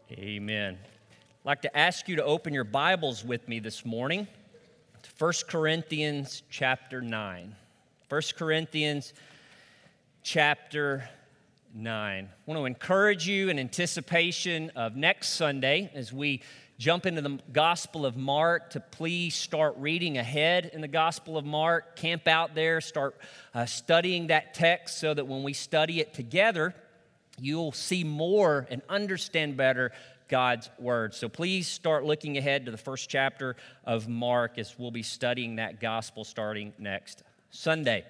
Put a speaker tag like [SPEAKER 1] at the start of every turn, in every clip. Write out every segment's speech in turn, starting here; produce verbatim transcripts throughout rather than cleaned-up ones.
[SPEAKER 1] Amen. I'd like to ask you to open your Bibles with me this morning to First Corinthians chapter nine. First Corinthians chapter nine. I want to encourage you in anticipation of next Sunday as we jump into the Gospel of Mark to please start reading ahead in the Gospel of Mark. Camp out there, start uh, studying that text so that when we study it together, you'll see more and understand better God's Word. So please start looking ahead to the first chapter of Mark as we'll be studying that Gospel starting next Sunday.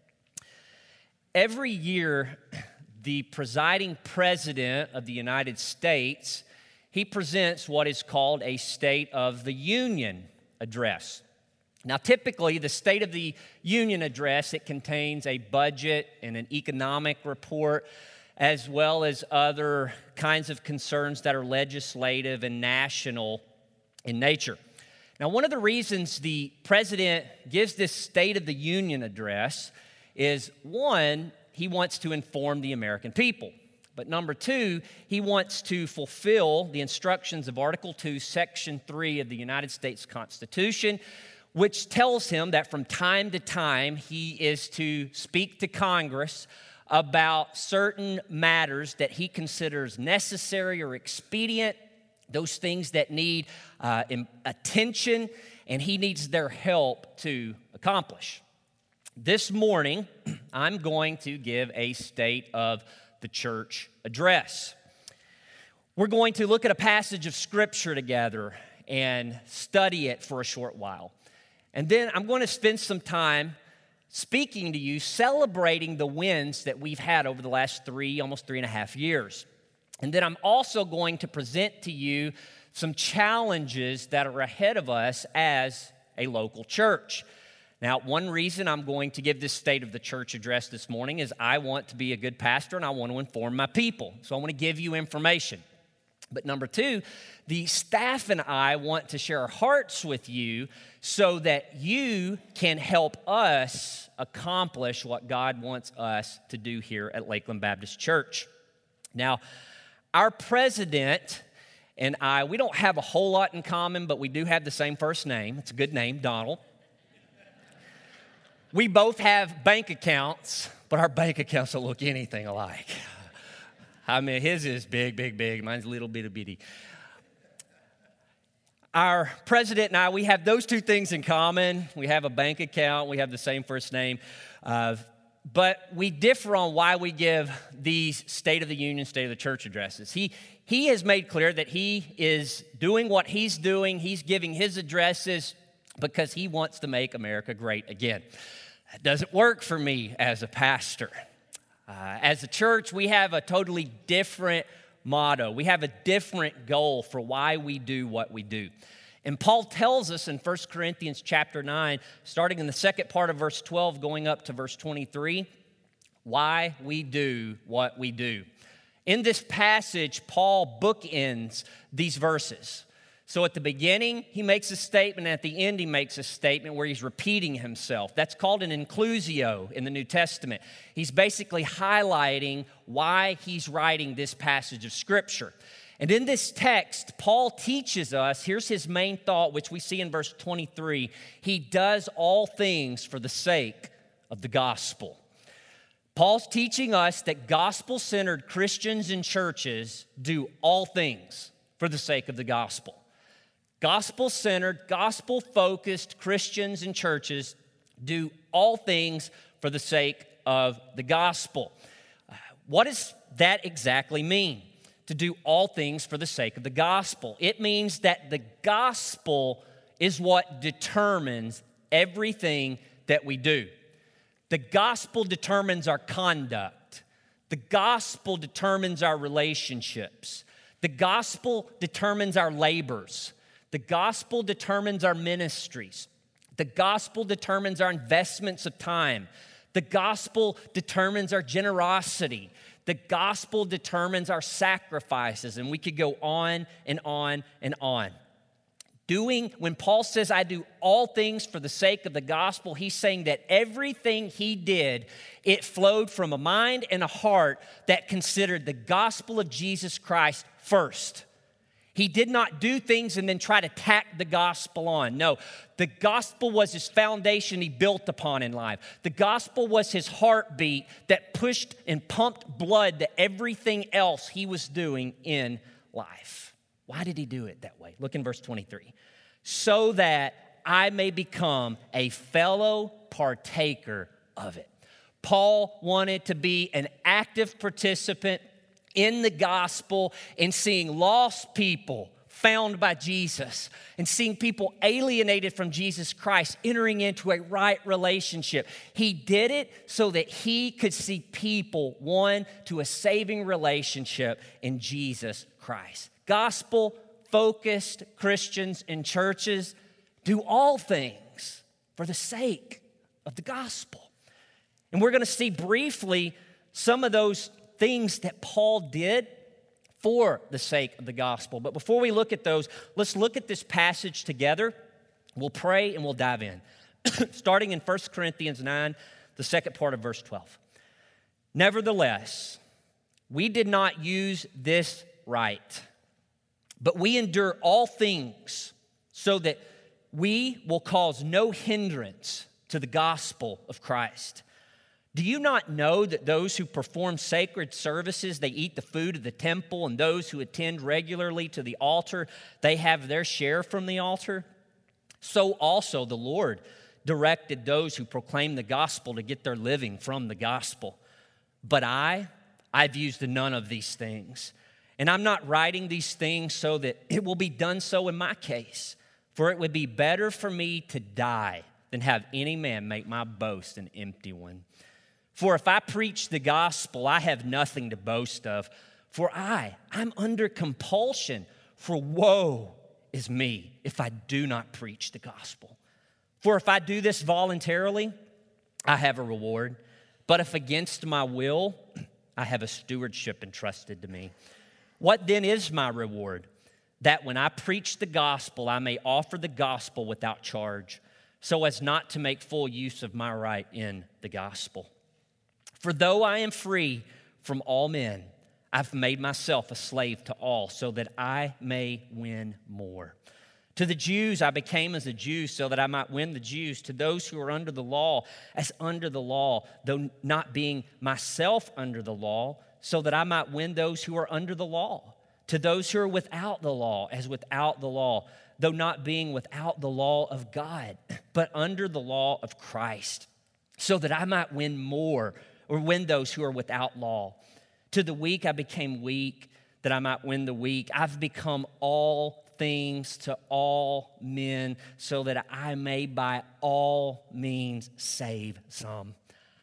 [SPEAKER 1] Every year, the presiding president of the United States, he presents what is called a State of the Union address. Now, typically, the State of the Union address, it contains a budget and an economic report, as well as other kinds of concerns that are legislative and national in nature. Now, one of the reasons the president gives this State of the Union address is, one, he wants to inform the American people. But number two, he wants to fulfill the instructions of Article two, Section three of the United States Constitution, which tells him that from time to time he is to speak to Congress about certain matters that he considers necessary or expedient, those things that need uh, attention, and he needs their help to accomplish. This morning, I'm going to give a State of the Church address. We're going to look at a passage of Scripture together and study it for a short while. And then I'm going to spend some time speaking to you, celebrating the wins that we've had over the last three, almost three and a half years. And then I'm also going to present to you some challenges that are ahead of us as a local church. Now, one reason I'm going to give this State of the Church address this morning is I want to be a good pastor and I want to inform my people. So I want to give you information. But number two, the staff and I want to share our hearts with you so that you can help us accomplish what God wants us to do here at Lakeland Baptist Church. Now, our president and I, we don't have a whole lot in common, but we do have the same first name. It's a good name, Donald. We both have bank accounts, but our bank accounts don't look anything alike. I mean, his is big, big, big. Mine's a little bitty, bitty. Our president and I, we have those two things in common. We have a bank account. We have the same first name. Uh, but we differ on why we give these State of the Union, State of the Church addresses. He, he has made clear that he is doing what he's doing. He's giving his addresses because he wants to make America great again. That doesn't work for me as a pastor. Uh, as a church, we have a totally different motto. We have a different goal for why we do what we do. And Paul tells us in First Corinthians chapter nine, starting in the second part of verse twelve, going up to verse twenty-three, why we do what we do. In this passage, Paul bookends these verses. So at the beginning, he makes a statement, and at the end, he makes a statement where he's repeating himself. That's called an inclusio in the New Testament. He's basically highlighting why he's writing this passage of Scripture. And in this text, Paul teaches us, here's his main thought, which we see in verse twenty-three. He does all things for the sake of the gospel. Paul's teaching us that gospel-centered Christians and churches do all things for the sake of the gospel. Gospel-centered, gospel-focused Christians and churches do all things for the sake of the gospel. What does that exactly mean, to do all things for the sake of the gospel? It means that the gospel is what determines everything that we do. The gospel determines our conduct. The gospel determines our relationships. The gospel determines our labors. The gospel determines our ministries. The gospel determines our investments of time. The gospel determines our generosity. The gospel determines our sacrifices. And we could go on and on and on. Doing, when Paul says, I do all things for the sake of the gospel, he's saying that everything he did, it flowed from a mind and a heart that considered the gospel of Jesus Christ first. He did not do things and then try to tack the gospel on. No, the gospel was his foundation he built upon in life. The gospel was his heartbeat that pushed and pumped blood to everything else he was doing in life. Why did he do it that way? Look in verse twenty-three. So that I may become a fellow partaker of it. Paul wanted to be an active participant in the gospel and seeing lost people found by Jesus and seeing people alienated from Jesus Christ entering into a right relationship. He did it so that he could see people won to a saving relationship in Jesus Christ. Gospel-focused Christians and churches do all things for the sake of the gospel. And we're going to see briefly some of those things that Paul did for the sake of the gospel. But before we look at those, let's look at this passage together. We'll pray and we'll dive in. Starting in First Corinthians nine, the second part of verse twelve. Nevertheless, we did not use this right, but we endure all things so that we will cause no hindrance to the gospel of Christ. Do you not know that those who perform sacred services, they eat the food of the temple, and those who attend regularly to the altar, they have their share from the altar? So also the Lord directed those who proclaim the gospel to get their living from the gospel. But I, I've used none of these things. And I'm not writing these things so that it will be done so in my case. For it would be better for me to die than have any man make my boast an empty one. For if I preach the gospel, I have nothing to boast of. For I, I'm under compulsion. For woe is me if I do not preach the gospel. For if I do this voluntarily, I have a reward. But if against my will, I have a stewardship entrusted to me. What then is my reward? That when I preach the gospel, I may offer the gospel without charge, so as not to make full use of my right in the gospel. For though I am free from all men, I've made myself a slave to all, so that I may win more. To the Jews I became as a Jew, so that I might win the Jews. To those who are under the law, as under the law, though not being myself under the law, so that I might win those who are under the law. To those who are without the law, as without the law, though not being without the law of God, but under the law of Christ, so that I might win more, or win those who are without law. To the weak I became weak, that I might win the weak. I've become all things to all men, so that I may by all means save some.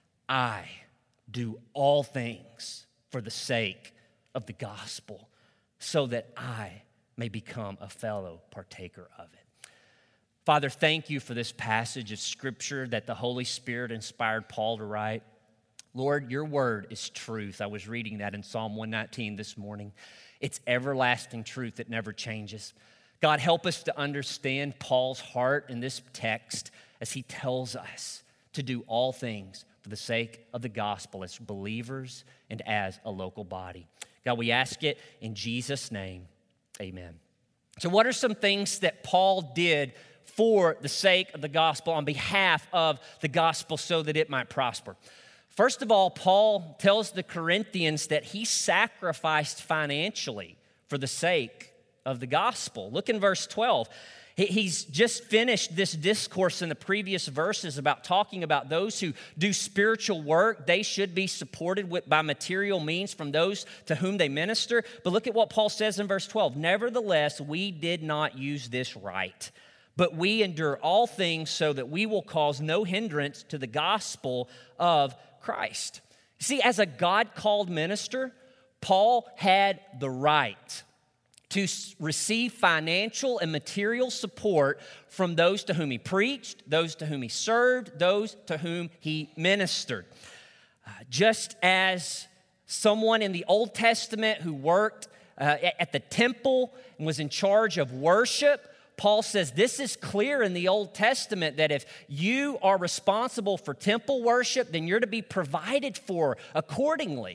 [SPEAKER 1] I do all things for the sake of the gospel, so that I may become a fellow partaker of it. Father, thank you for this passage of Scripture that the Holy Spirit inspired Paul to write. Lord, your word is truth. I was reading that in Psalm one nineteen this morning. It's everlasting truth that never changes. God, help us to understand Paul's heart in this text as he tells us to do all things for the sake of the gospel as believers and as a local body. God, we ask it in Jesus' name, amen. So what are some things that Paul did for the sake of the gospel, on behalf of the gospel, so that it might prosper? First of all, Paul tells the Corinthians that he sacrificed financially for the sake of the gospel. Look in verse twelve. He's just finished this discourse in the previous verses about talking about those who do spiritual work. They should be supported with, by material means from those to whom they minister. But look at what Paul says in verse twelve. Nevertheless, we did not use this right, but we endure all things so that we will cause no hindrance to the gospel of Christ. See, as a God-called minister, Paul had the right to receive financial and material support from those to whom he preached, those to whom he served, those to whom he ministered. Uh, just as someone in the Old Testament who worked uh, at the temple and was in charge of worship, Paul says this is clear in the Old Testament that if you are responsible for temple worship, then you're to be provided for accordingly.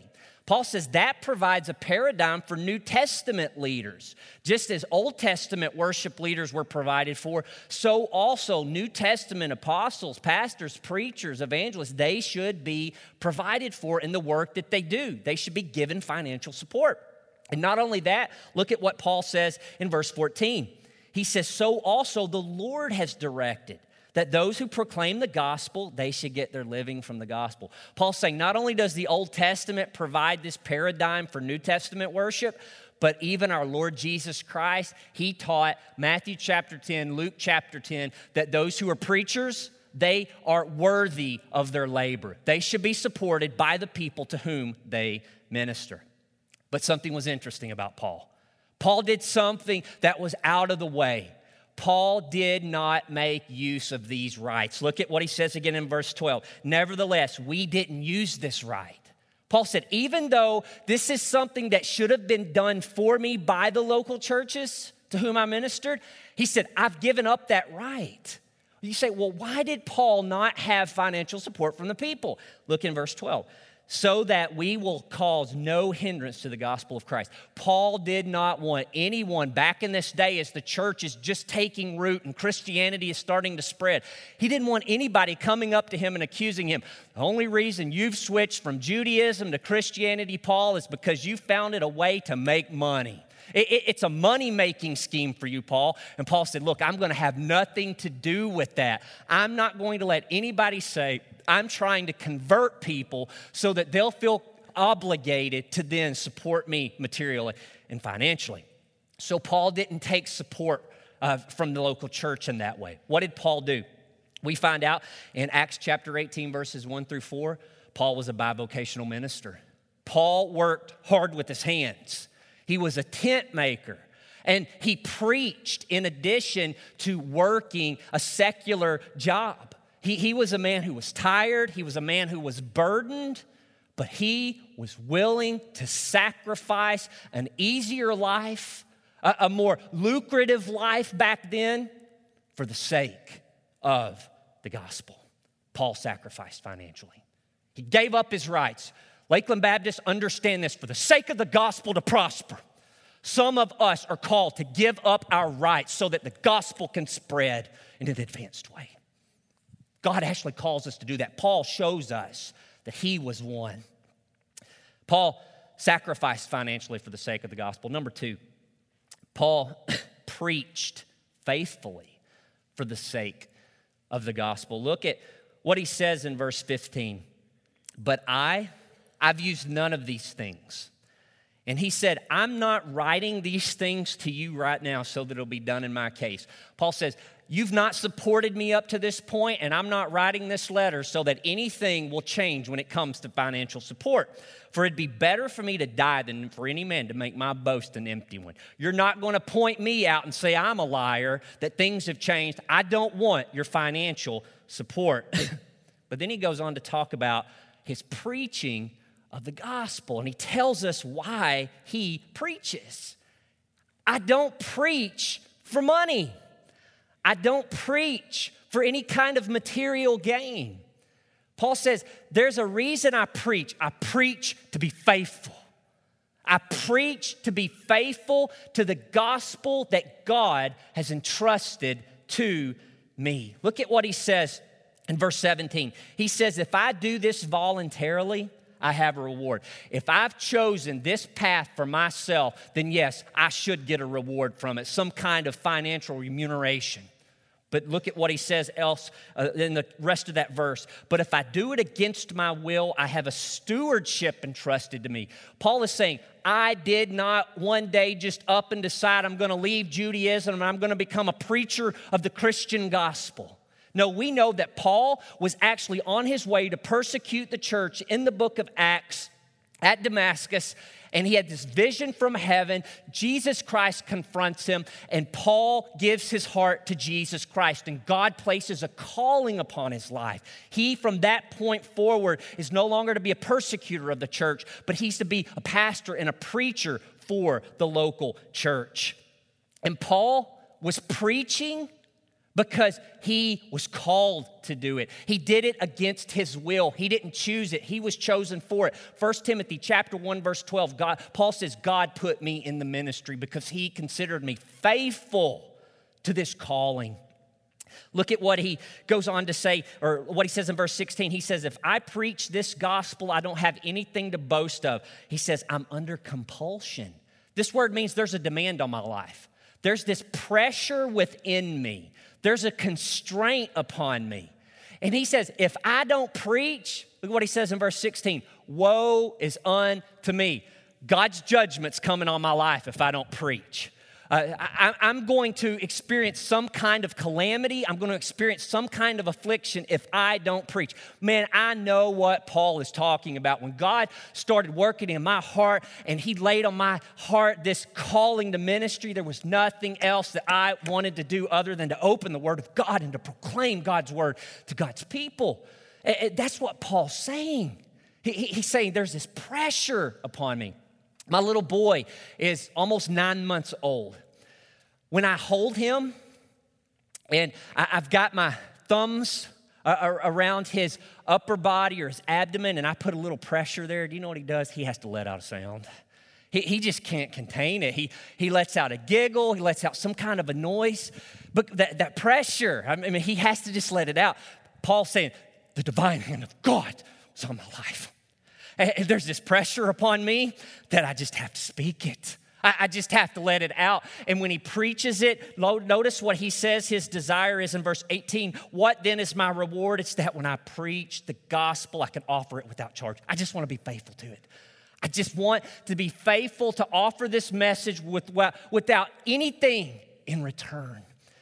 [SPEAKER 1] Paul says that provides a paradigm for New Testament leaders. Just as Old Testament worship leaders were provided for, so also New Testament apostles, pastors, preachers, evangelists, they should be provided for in the work that they do. They should be given financial support. And not only that, look at what Paul says in verse fourteen. He says, so also the Lord has directed that those who proclaim the gospel, they should get their living from the gospel. Paul's saying not only does the Old Testament provide this paradigm for New Testament worship, but even our Lord Jesus Christ, he taught Matthew chapter ten, Luke chapter ten, that those who are preachers, they are worthy of their labor. They should be supported by the people to whom they minister. But something was interesting about Paul. Paul did something that was out of the way. Paul did not make use of these rights. Look at what he says again in verse twelve. Nevertheless, we didn't use this right. Paul said, even though this is something that should have been done for me by the local churches to whom I ministered, he said, I've given up that right. You say, well, why did Paul not have financial support from the people? Look in verse twelve. So that we will cause no hindrance to the gospel of Christ. Paul did not want anyone back in this day as the church is just taking root and Christianity is starting to spread. He didn't want anybody coming up to him and accusing him. The only reason you've switched from Judaism to Christianity, Paul, is because you found it a way to make money. It, it, it's a money-making scheme for you, Paul. And Paul said, look, I'm going to have nothing to do with that. I'm not going to let anybody say, I'm trying to convert people so that they'll feel obligated to then support me materially and financially. So Paul didn't take support uh, from the local church in that way. What did Paul do? We find out in Acts chapter eighteen, verses one through four, Paul was a bivocational minister. Paul worked hard with his hands. He was a tent maker. And he preached in addition to working a secular job. He, he was a man who was tired. He was a man who was burdened. But he was willing to sacrifice an easier life, a, a more lucrative life back then for the sake of the gospel. Paul sacrificed financially. He gave up his rights. Lakeland Baptists, understand this. For the sake of the gospel to prosper, some of us are called to give up our rights so that the gospel can spread in an advanced way. God actually calls us to do that. Paul shows us that he was one. Paul sacrificed financially for the sake of the gospel. Number two, Paul preached faithfully for the sake of the gospel. Look at what he says in verse fifteen. But I, I've used none of these things. And he said, I'm not writing these things to you right now so that it'll be done in my case. Paul says, you've not supported me up to this point, and I'm not writing this letter so that anything will change when it comes to financial support. For it'd be better for me to die than for any man to make my boast an empty one. You're not going to point me out and say I'm a liar, that things have changed. I don't want your financial support. But then he goes on to talk about his preaching of the gospel, and he tells us why he preaches. I don't preach for money. I don't preach for any kind of material gain. Paul says, there's a reason I preach. I preach to be faithful. I preach to be faithful to the gospel that God has entrusted to me. Look at what he says in verse seventeen. He says, if I do this voluntarily, I have a reward. If I've chosen this path for myself, then yes, I should get a reward from it, some kind of financial remuneration. But look at what he says else uh, in the rest of that verse. But if I do it against my will, I have a stewardship entrusted to me. Paul is saying, I did not one day just up and decide I'm going to leave Judaism and I'm going to become a preacher of the Christian gospel. No, we know that Paul was actually on his way to persecute the church in the book of Acts at Damascus, and he had this vision from heaven. Jesus Christ confronts him, and Paul gives his heart to Jesus Christ, and God places a calling upon his life. He, from that point forward, is no longer to be a persecutor of the church, but he's to be a pastor and a preacher for the local church. And Paul was preaching because he was called to do it. He did it against his will. He didn't choose it. He was chosen for it. First Timothy chapter one, verse twelve, God, Paul says, God put me in the ministry because he considered me faithful to this calling. Look at what he goes on to say, or what he says in verse sixteen. He says, if I preach this gospel, I don't have anything to boast of. He says, I'm under compulsion. This word means there's a demand on my life. There's this pressure within me. There's a constraint upon me. And he says, if I don't preach, look at what he says in verse sixteen, woe is unto me. God's judgment's coming on my life if I don't preach. Uh, I, I'm going to experience some kind of calamity. I'm going to experience some kind of affliction if I don't preach. Man, I know what Paul is talking about. When God started working in my heart and he laid on my heart this calling to ministry, there was nothing else that I wanted to do other than to open the Word of God and to proclaim God's Word to God's people. And that's what Paul's saying. He, he's saying there's this pressure upon me. My little boy is almost nine months old. When I hold him and I've got my thumbs around his upper body or his abdomen and I put a little pressure there, do you know what he does? He has to let out a sound. He, he just can't contain it. He, he lets out a giggle. He lets out some kind of a noise. But that, that pressure, I mean, he has to just let it out. Paul's saying, the divine hand of God was on my life. And there's this pressure upon me that I just have to speak it. I, I just have to let it out. And when he preaches it, notice what he says his desire is in verse eighteen. What then is my reward? It's that when I preach the gospel, I can offer it without charge. I just want to be faithful to it. I just want to be faithful to offer this message with, without anything in return.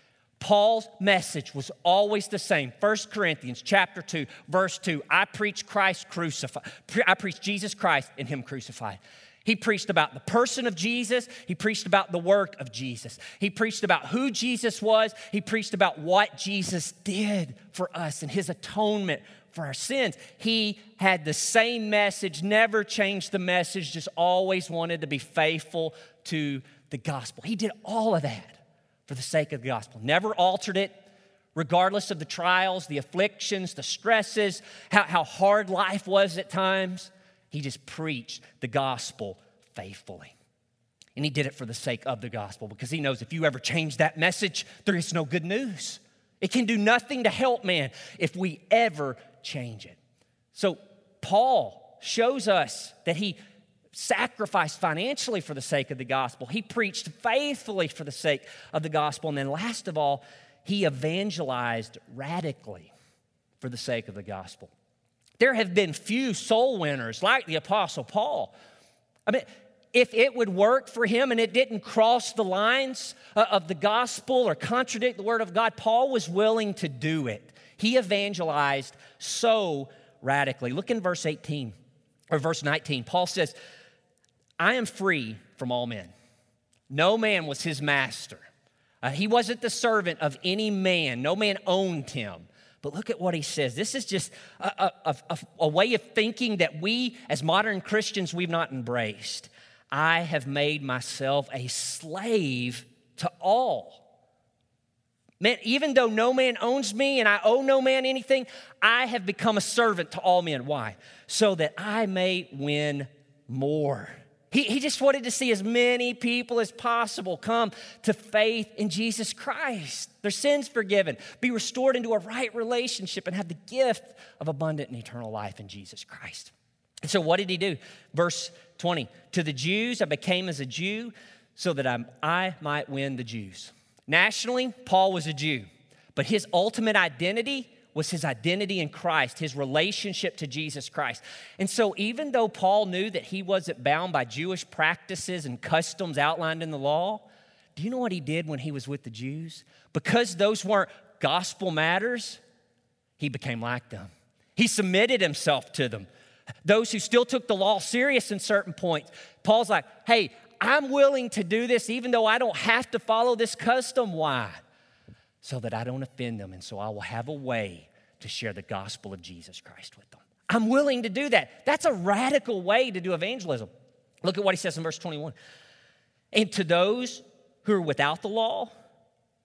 [SPEAKER 1] Paul's message was always the same. First Corinthians chapter two, verse two, I preach Christ crucified. I preach Jesus Christ and him crucified. He preached about the person of Jesus. He preached about the work of Jesus. He preached about who Jesus was. He preached about what Jesus did for us and his atonement for our sins. He had the same message, never changed the message, just always wanted to be faithful to the gospel. He did all of that for the sake of the gospel. Never altered it, regardless of the trials, the afflictions, the stresses, how, how hard life was at times. He just preached the gospel faithfully. And he did it for the sake of the gospel because he knows if you ever change that message, there is no good news. It can do nothing to help man if we ever change it. So Paul shows us that he sacrificed financially for the sake of the gospel. He preached faithfully for the sake of the gospel. And then last of all, he evangelized radically for the sake of the gospel. There have been few soul winners like the Apostle Paul. I mean, if it would work for him and it didn't cross the lines of the gospel or contradict the word of God, Paul was willing to do it. He evangelized so radically. Look in verse eighteen or verse nineteen. Paul says, I am free from all men. No man was his master. Uh, he wasn't the servant of any man. No man owned him. But look at what he says. This is just a, a, a, a way of thinking that we, as modern Christians, we've not embraced. I have made myself a slave to all. Man, even though no man owns me and I owe no man anything, I have become a servant to all men. Why? So that I may win more. He, he just wanted to see as many people as possible come to faith in Jesus Christ, their sins forgiven, be restored into a right relationship, and have the gift of abundant and eternal life in Jesus Christ. And so what did he do? Verse twenty, to the Jews I became as a Jew so that I, I might win the Jews. Nationally, Paul was a Jew, but his ultimate identity was his identity in Christ, his relationship to Jesus Christ. And so even though Paul knew that he wasn't bound by Jewish practices and customs outlined in the law, do you know what he did when he was with the Jews? Because those weren't gospel matters, he became like them. He submitted himself to them. Those who still took the law serious in certain points, Paul's like, hey, I'm willing to do this even though I don't have to follow this custom. Why? So that I don't offend them, and so I will have a way to share the gospel of Jesus Christ with them. I'm willing to do that. That's a radical way to do evangelism. Look at what he says in verse twenty-one. And to those who are without the law,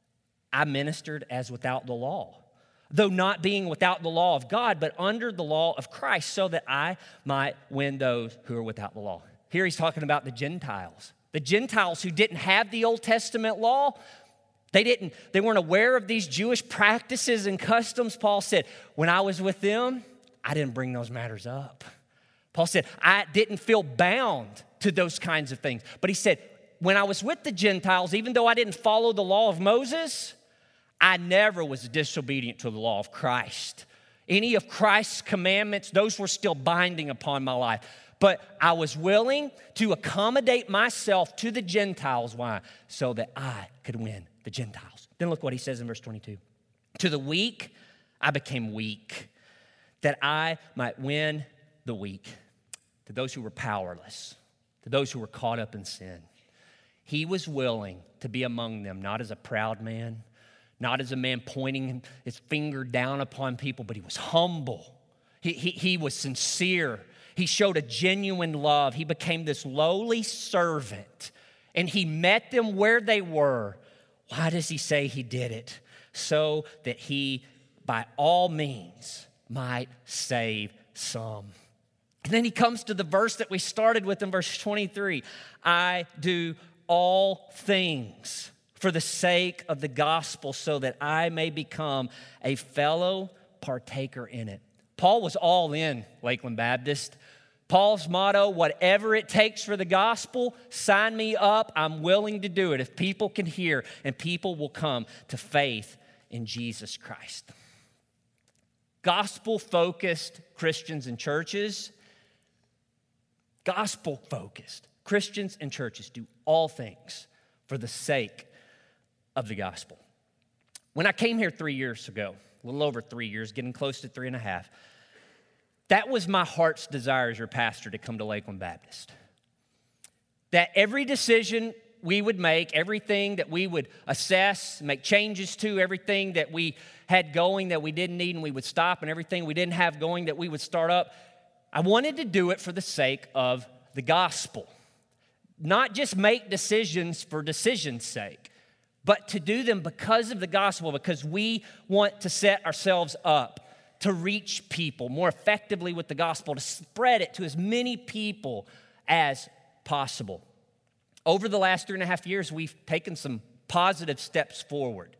[SPEAKER 1] I ministered as without the law, though not being without the law of God, but under the law of Christ, so that I might win those who are without the law. Here he's talking about the Gentiles. The Gentiles who didn't have the Old Testament law, they didn't, they weren't aware of these Jewish practices and customs. Paul said, when I was with them, I didn't bring those matters up. Paul said, I didn't feel bound to those kinds of things. But he said, when I was with the Gentiles, even though I didn't follow the law of Moses, I never was disobedient to the law of Christ. Any of Christ's commandments, those were still binding upon my life. But I was willing to accommodate myself to the Gentiles. Why? So that I could win the Gentiles. Then look what he says in verse twenty-two. To the weak, I became weak, that I might win the weak. To those who were powerless, to those who were caught up in sin. He was willing to be among them, not as a proud man, not as a man pointing his finger down upon people, but he was humble. He, he, he was sincere. He showed a genuine love. He became this lowly servant, and he met them where they were. Why does he say he did it? So that he, by all means, might save some. And then he comes to the verse that we started with in verse twenty-three. I do all things for the sake of the gospel, so that I may become a fellow partaker in it. Paul was all in, Lakeland Baptist. Paul's motto, whatever it takes for the gospel, sign me up. I'm willing to do it if people can hear and people will come to faith in Jesus Christ. Gospel-focused Christians and churches, gospel-focused Christians and churches do all things for the sake of the gospel. When I came here three years ago, a little over three years, getting close to three and a half, that was my heart's desire as your pastor to come to Lakeland Baptist. That every decision we would make, everything that we would assess, make changes to, everything that we had going that we didn't need and we would stop, and everything we didn't have going that we would start up, I wanted to do it for the sake of the gospel. Not just make decisions for decision's sake, but to do them because of the gospel, because we want to set ourselves up to reach people more effectively with the gospel, to spread it to as many people as possible. Over the last three and a half years, we've taken some positive steps forward.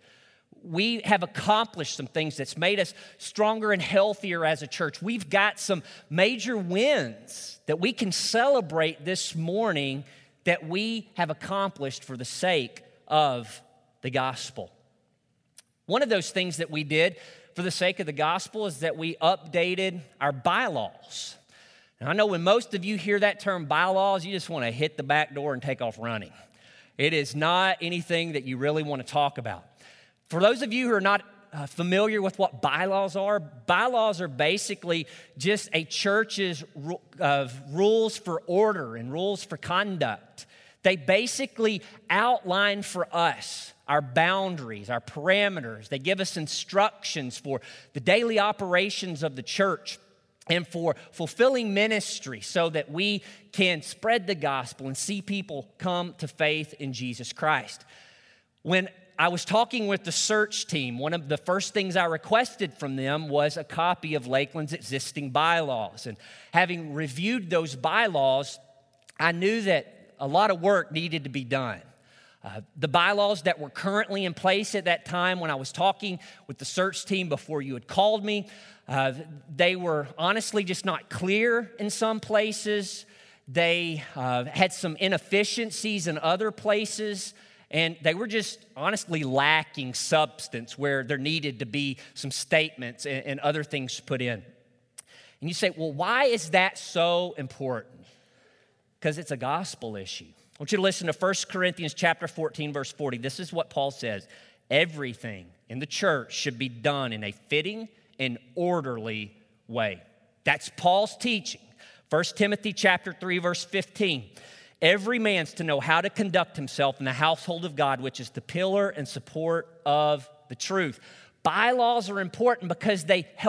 [SPEAKER 1] We have accomplished some things that's made us stronger and healthier as a church. We've got some major wins that we can celebrate this morning that we have accomplished for the sake of the gospel. One of those things that we did for the sake of the gospel is that we updated our bylaws. Now, I know when most of you hear that term bylaws, you just want to hit the back door and take off running. It is not anything that you really want to talk about. For those of you who are not uh, familiar with what bylaws are, bylaws are basically just a church's ru- uh, rules for order and rules for conduct. They basically outline for us our boundaries, our parameters. They give us instructions for the daily operations of the church and for fulfilling ministry so that we can spread the gospel and see people come to faith in Jesus Christ. When I was talking with the search team, one of the first things I requested from them was a copy of Lakeland's existing bylaws. And having reviewed those bylaws, I knew that a lot of work needed to be done. Uh, the bylaws that were currently in place at that time when I was talking with the search team before you had called me, uh, they were honestly just not clear in some places. They uh, had some inefficiencies in other places, and they were just honestly lacking substance where there needed to be some statements and, and other things put in. And you say, well, why is that so important? Because it's a gospel issue. I want you to listen to First Corinthians chapter fourteen, verse forty. This is what Paul says. Everything in the church should be done in a fitting and orderly way. That's Paul's teaching. First Timothy chapter three, verse fifteen. Every man's to know how to conduct himself in the household of God, which is the pillar and support of the truth. Bylaws are important because they help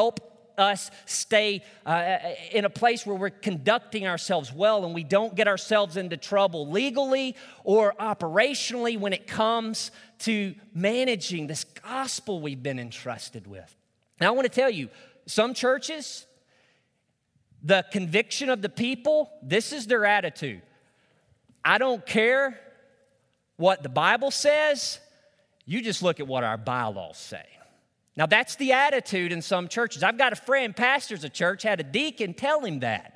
[SPEAKER 1] us stay uh, in a place where we're conducting ourselves well and we don't get ourselves into trouble legally or operationally when it comes to managing this gospel we've been entrusted with. Now, I want to tell you, some churches, the conviction of the people, this is their attitude. I don't care what the Bible says, you just look at what our bylaws say. Now, that's the attitude in some churches. I've got a friend, pastors a church, had a deacon tell him that.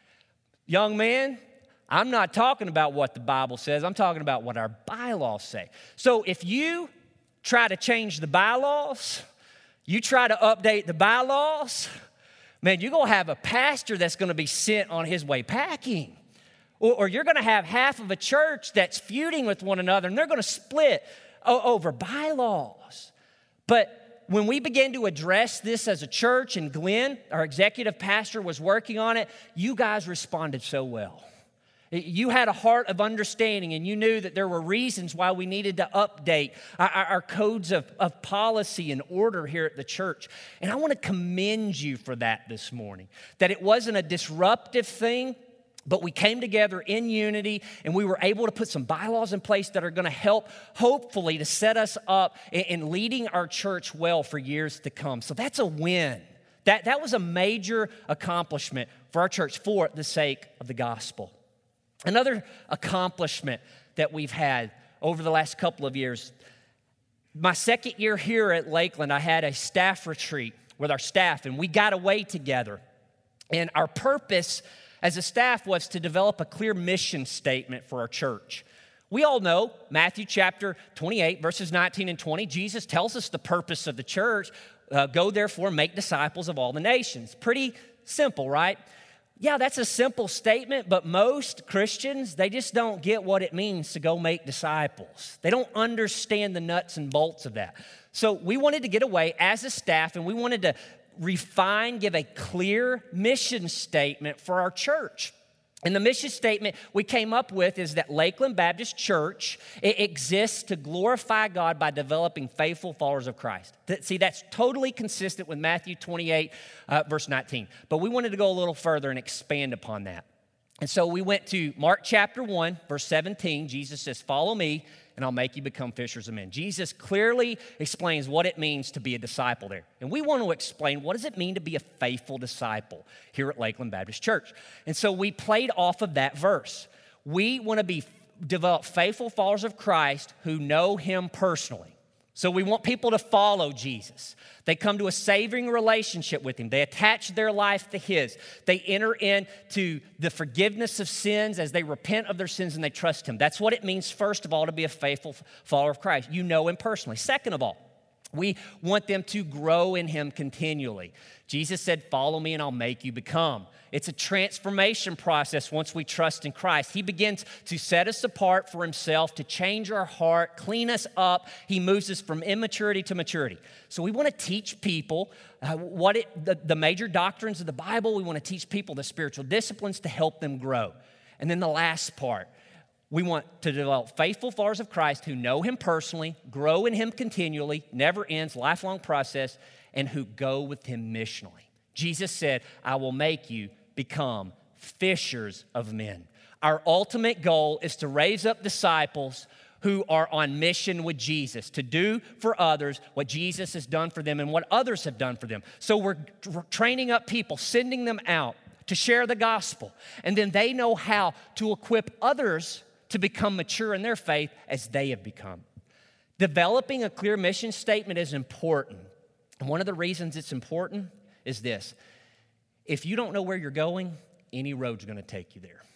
[SPEAKER 1] Young man, I'm not talking about what the Bible says. I'm talking about what our bylaws say. So if you try to change the bylaws, you try to update the bylaws, man, you're going to have a pastor that's going to be sent on his way packing. Or, or you're going to have half of a church that's feuding with one another, and they're going to split o- over bylaws. But when we began to address this as a church, and Glenn, our executive pastor, was working on it, you guys responded so well. You had a heart of understanding, and you knew that there were reasons why we needed to update our, our codes of, of policy and order here at the church. And I want to commend you for that this morning, that it wasn't a disruptive thing, but we came together in unity, and we were able to put some bylaws in place that are going to help, hopefully, to set us up in, in leading our church well for years to come. So that's a win. That, that was a major accomplishment for our church for the sake of the gospel. Another accomplishment that we've had over the last couple of years, my second year here at Lakeland, I had a staff retreat with our staff, and we got away together. And our purpose as a staff was to develop a clear mission statement for our church. We all know Matthew chapter twenty-eight, verses nineteen and twenty. Jesus tells us the purpose of the church. Uh, Go therefore, make disciples of all the nations. Pretty simple, right? Yeah, that's a simple statement, but most Christians, they just don't get what it means to go make disciples. They don't understand the nuts and bolts of that. So we wanted to get away as a staff, and we wanted to refine, give a clear mission statement for our church. And the mission statement we came up with is that Lakeland Baptist Church, it exists to glorify God by developing faithful followers of Christ. See, that's totally consistent with Matthew twenty-eight, uh, verse nineteen. But we wanted to go a little further and expand upon that. And so we went to Mark chapter one, verse seventeen. Jesus says, "Follow me, and I'll make you become fishers of men." Jesus clearly explains what it means to be a disciple there. And we want to explain, what does it mean to be a faithful disciple here at Lakeland Baptist Church? And so we played off of that verse. We want to be develop faithful followers of Christ who know him personally. So we want people to follow Jesus. They come to a saving relationship with him. They attach their life to his. They enter into the forgiveness of sins as they repent of their sins and they trust him. That's what it means, first of all, to be a faithful follower of Christ. You know him personally. Second of all, we want them to grow in him continually. Jesus said, "Follow me and I'll make you become." It's a transformation process once we trust in Christ. He begins to set us apart for himself, to change our heart, clean us up. He moves us from immaturity to maturity. So we want to teach people uh, what it, the, the major doctrines of the Bible. We want to teach people the spiritual disciplines to help them grow. And then the last part, we want to develop faithful followers of Christ who know him personally, grow in him continually, never ends, lifelong process, and who go with him missionally. Jesus said, "I will make you become fishers of men." Our ultimate goal is to raise up disciples who are on mission with Jesus, to do for others what Jesus has done for them and what others have done for them. So we're training up people, sending them out to share the gospel, and then they know how to equip others to become mature in their faith as they have become. Developing a clear mission statement is important. And one of the reasons it's important is this: if you don't know where you're going, any road's going to take you there.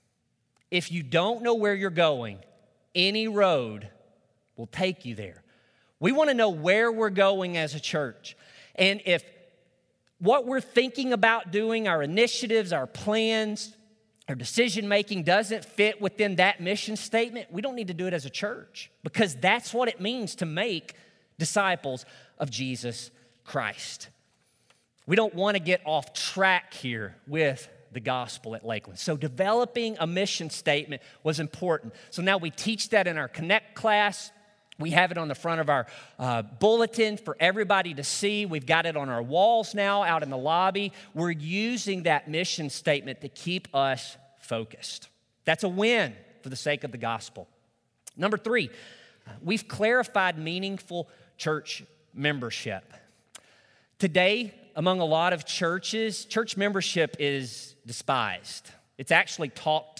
[SPEAKER 1] If you don't know where you're going, any road will take you there. We want to know where we're going as a church. And if what we're thinking about doing, our initiatives, our plans, our decision-making doesn't fit within that mission statement, we don't need to do it as a church, because that's what it means to make disciples of Jesus Christ. We don't want to get off track here with the gospel at Lakeland. So developing a mission statement was important. So now we teach that in our Connect class. We have it on the front of our uh, bulletin for everybody to see. We've got it on our walls now out in the lobby. We're using that mission statement to keep us focused. That's a win for the sake of the gospel. Number three, we've clarified meaningful church membership. Today, among a lot of churches, church membership is despised. It's actually talked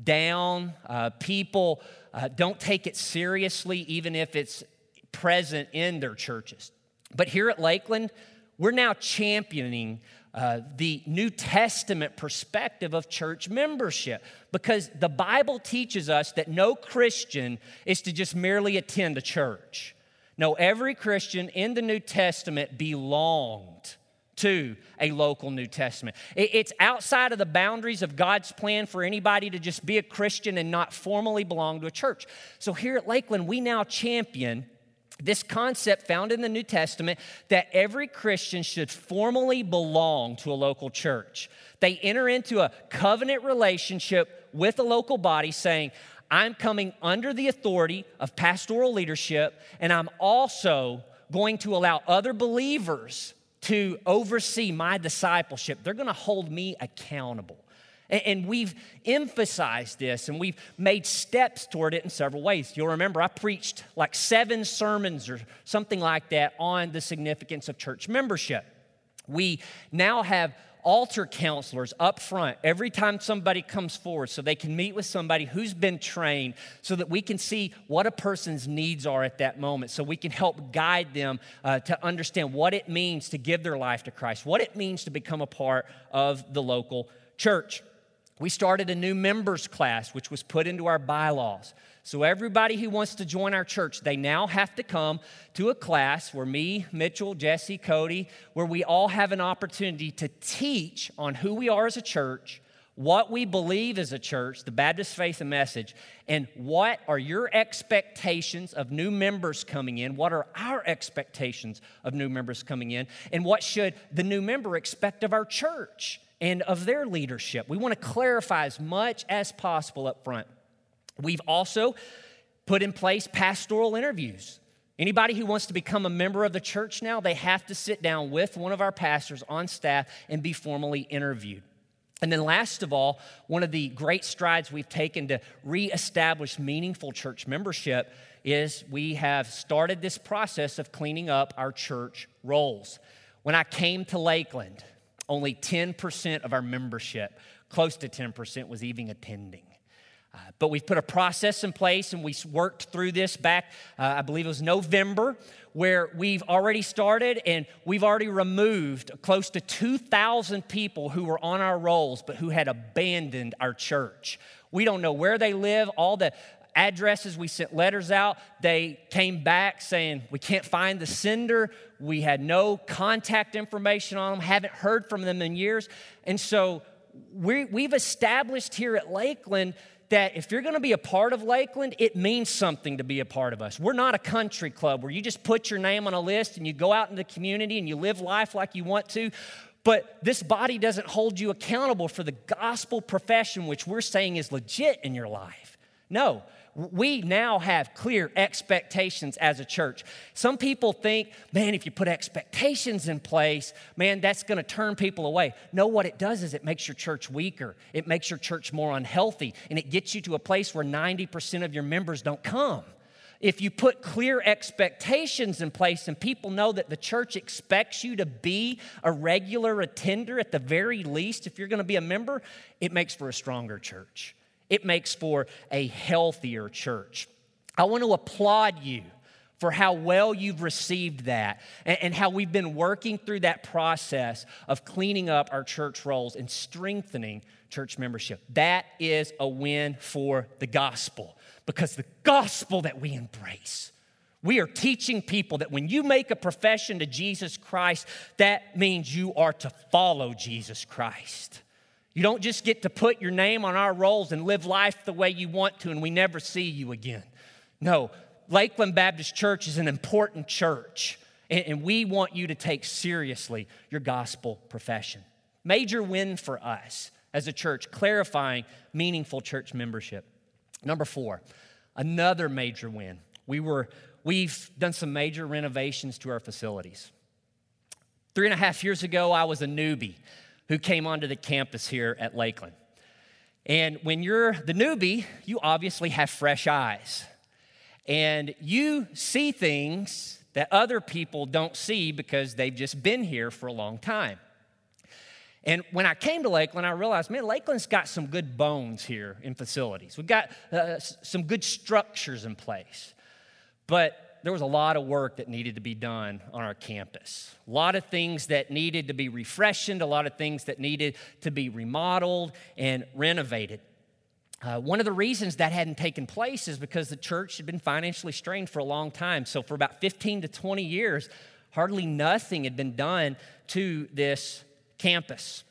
[SPEAKER 1] down. Uh, people uh, don't take it seriously, even if it's present in their churches. But here at Lakeland, we're now championing uh, the New Testament perspective of church membership, because the Bible teaches us that no Christian is to just merely attend a church. No, every Christian in the New Testament belonged to a local New Testament. It's outside of the boundaries of God's plan for anybody to just be a Christian and not formally belong to a church. So here at Lakeland, we now champion this concept found in the New Testament that every Christian should formally belong to a local church. They enter into a covenant relationship with a local body saying, I'm coming under the authority of pastoral leadership, and I'm also going to allow other believers to oversee my discipleship. They're going to hold me accountable. And we've emphasized this, and we've made steps toward it in several ways. You'll remember I preached like seven sermons or something like that on the significance of church membership. We now have altar counselors up front every time somebody comes forward, so they can meet with somebody who's been trained, so that we can see what a person's needs are at that moment, so we can help guide them uh, to understand what it means to give their life to Christ, what it means to become a part of the local church. We started a new members class, which was put into our bylaws. So everybody who wants to join our church, they now have to come to a class where me, Mitchell, Jesse, Cody, where we all have an opportunity to teach on who we are as a church, what we believe as a church, the Baptist faith and message, and what are your expectations of new members coming in, what are our expectations of new members coming in, and what should the new member expect of our church and of their leadership. We want to clarify as much as possible up front. We've also put in place pastoral interviews. Anybody who wants to become a member of the church now, they have to sit down with one of our pastors on staff and be formally interviewed. And then last of all, one of the great strides we've taken to reestablish meaningful church membership is we have started this process of cleaning up our church rolls. When I came to Lakeland, only ten percent of our membership, close to ten percent, was even attending. Uh, but we've put a process in place, and we worked through this back, uh, I believe it was November, where we've already started, and we've already removed close to two thousand people who were on our rolls, but who had abandoned our church. We don't know where they live. All the addresses, we sent letters out. They came back saying, we can't find the sender. We had no contact information on them, haven't heard from them in years. And so we, we've established here at Lakeland that if you're going to be a part of Lakeland, it means something to be a part of us. We're not a country club where you just put your name on a list and you go out in the community and you live life like you want to. But this body doesn't hold you accountable for the gospel profession, which we're saying is legit in your life. No, we now have clear expectations as a church. Some people think, man, if you put expectations in place, man, that's going to turn people away. No, what it does is it makes your church weaker. It makes your church more unhealthy, and it gets you to a place where ninety percent of your members don't come. If you put clear expectations in place and people know that the church expects you to be a regular attender at the very least, if you're going to be a member, it makes for a stronger church. It makes for a healthier church. I want to applaud you for how well you've received that and, and how we've been working through that process of cleaning up our church rolls and strengthening church membership. That is a win for the gospel, because the gospel that we embrace, we are teaching people that when you make a profession to Jesus Christ, that means you are to follow Jesus Christ. You don't just get to put your name on our rolls and live life the way you want to and we never see you again. No, Lakeland Baptist Church is an important church, and, and we want you to take seriously your gospel profession. Major win for us as a church, clarifying meaningful church membership. Number four, another major win. We were, we've done some major renovations to our facilities. Three and a half years ago, I was a newbie who came onto the campus here at Lakeland. And when you're the newbie, you obviously have fresh eyes. And you see things that other people don't see because they've just been here for a long time. And when I came to Lakeland, I realized, man, Lakeland's got some good bones here in facilities. We've got uh, some good structures in place. But there was a lot of work that needed to be done on our campus. A lot of things that needed to be refreshened, a lot of things that needed to be remodeled and renovated. Uh, one of the reasons that hadn't taken place is because the church had been financially strained for a long time. So for about fifteen to twenty years, hardly nothing had been done to this campus.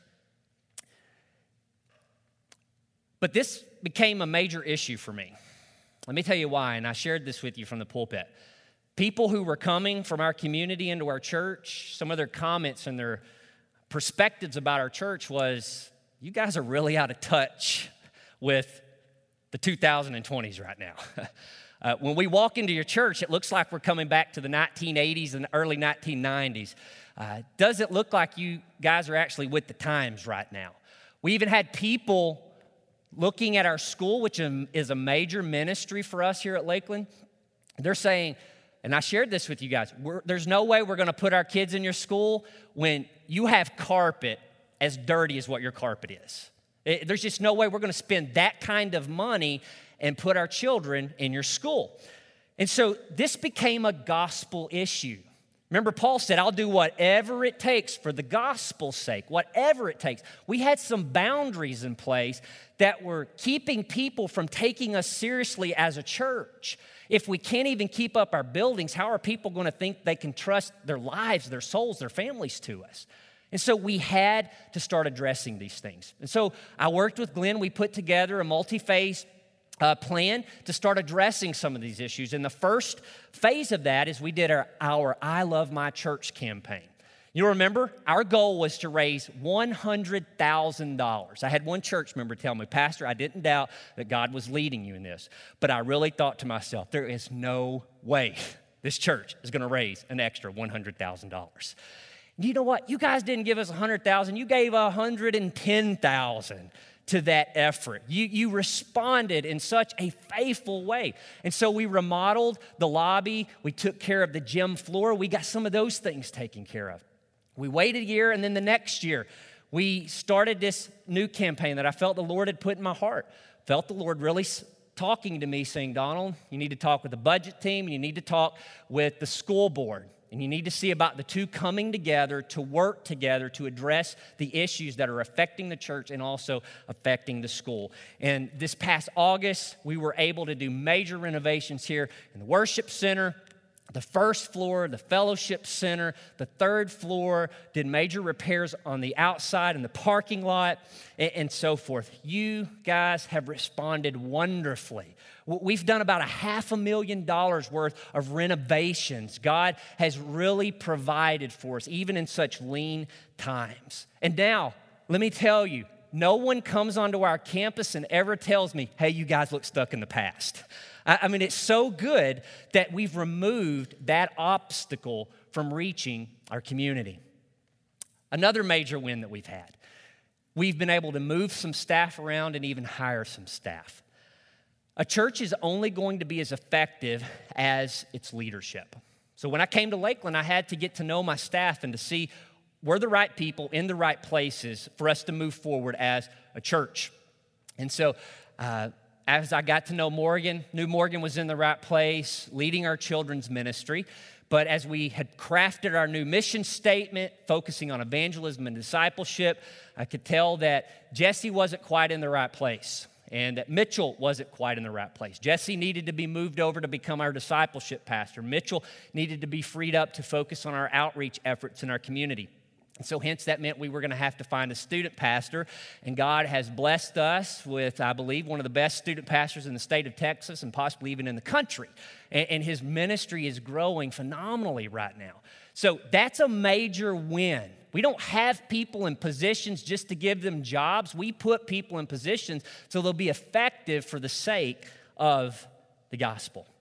[SPEAKER 1] But this became a major issue for me. Let me tell you why, and I shared this with you from the pulpit. People who were coming from our community into our church, some of their comments and their perspectives about our church was, you guys are really out of touch with the two thousand twenties right now. uh, when we walk into your church, it looks like we're coming back to the nineteen eighties and the early nineteen nineties. Uh, does it look like you guys are actually with the times right now? We even had people looking at our school, which is a major ministry for us here at Lakeland. They're saying, and I shared this with you guys, we're, there's no way we're going to put our kids in your school when you have carpet as dirty as what your carpet is. It, there's just no way we're going to spend that kind of money and put our children in your school. And so this became a gospel issue. Remember, Paul said, I'll do whatever it takes for the gospel's sake, whatever it takes. We had some boundaries in place that were keeping people from taking us seriously as a church. If we can't even keep up our buildings, how are people going to think they can trust their lives, their souls, their families to us? And so we had to start addressing these things. And so I worked with Glenn. We put together a multi-phase uh, plan to start addressing some of these issues. And the first phase of that is we did our, our I Love My Church campaign. You remember, our goal was to raise one hundred thousand dollars. I had one church member tell me, Pastor, I didn't doubt that God was leading you in this, but I really thought to myself, there is no way this church is going to raise an extra one hundred thousand dollars. You know what? You guys didn't give us one hundred thousand dollars. You gave one hundred ten thousand dollars to that effort. You, you responded in such a faithful way. And so we remodeled the lobby. We took care of the gym floor. We got some of those things taken care of. We waited a year, and then the next year, we started this new campaign that I felt the Lord had put in my heart. Felt the Lord really talking to me, saying, Donald, you need to talk with the budget team, and you need to talk with the school board. And you need to see about the two coming together to work together to address the issues that are affecting the church and also affecting the school. And this past August, we were able to do major renovations here in the worship center, the first floor, the fellowship center, the third floor, did major repairs on the outside in the parking lot, and, and so forth. You guys have responded wonderfully. We've done about a half a million dollars worth of renovations. God has really provided for us, even in such lean times. And now, let me tell you, no one comes onto our campus and ever tells me, hey, you guys look stuck in the past. I mean, it's so good that we've removed that obstacle from reaching our community. Another major win that we've had, we've been able to move some staff around and even hire some staff. A church is only going to be as effective as its leadership. So when I came to Lakeland, I had to get to know my staff and to see we're the right people in the right places for us to move forward as a church. And so uh, as I got to know Morgan, knew Morgan was in the right place, leading our children's ministry. But as we had crafted our new mission statement, focusing on evangelism and discipleship, I could tell that Jesse wasn't quite in the right place, and that Mitchell wasn't quite in the right place. Jesse needed to be moved over to become our discipleship pastor. Mitchell needed to be freed up to focus on our outreach efforts in our community. And so hence that meant we were going to have to find a student pastor. And God has blessed us with, I believe, one of the best student pastors in the state of Texas and possibly even in the country. And, and his ministry is growing phenomenally right now. So that's a major win. We don't have people in positions just to give them jobs. We put people in positions so they'll be effective for the sake of the gospel.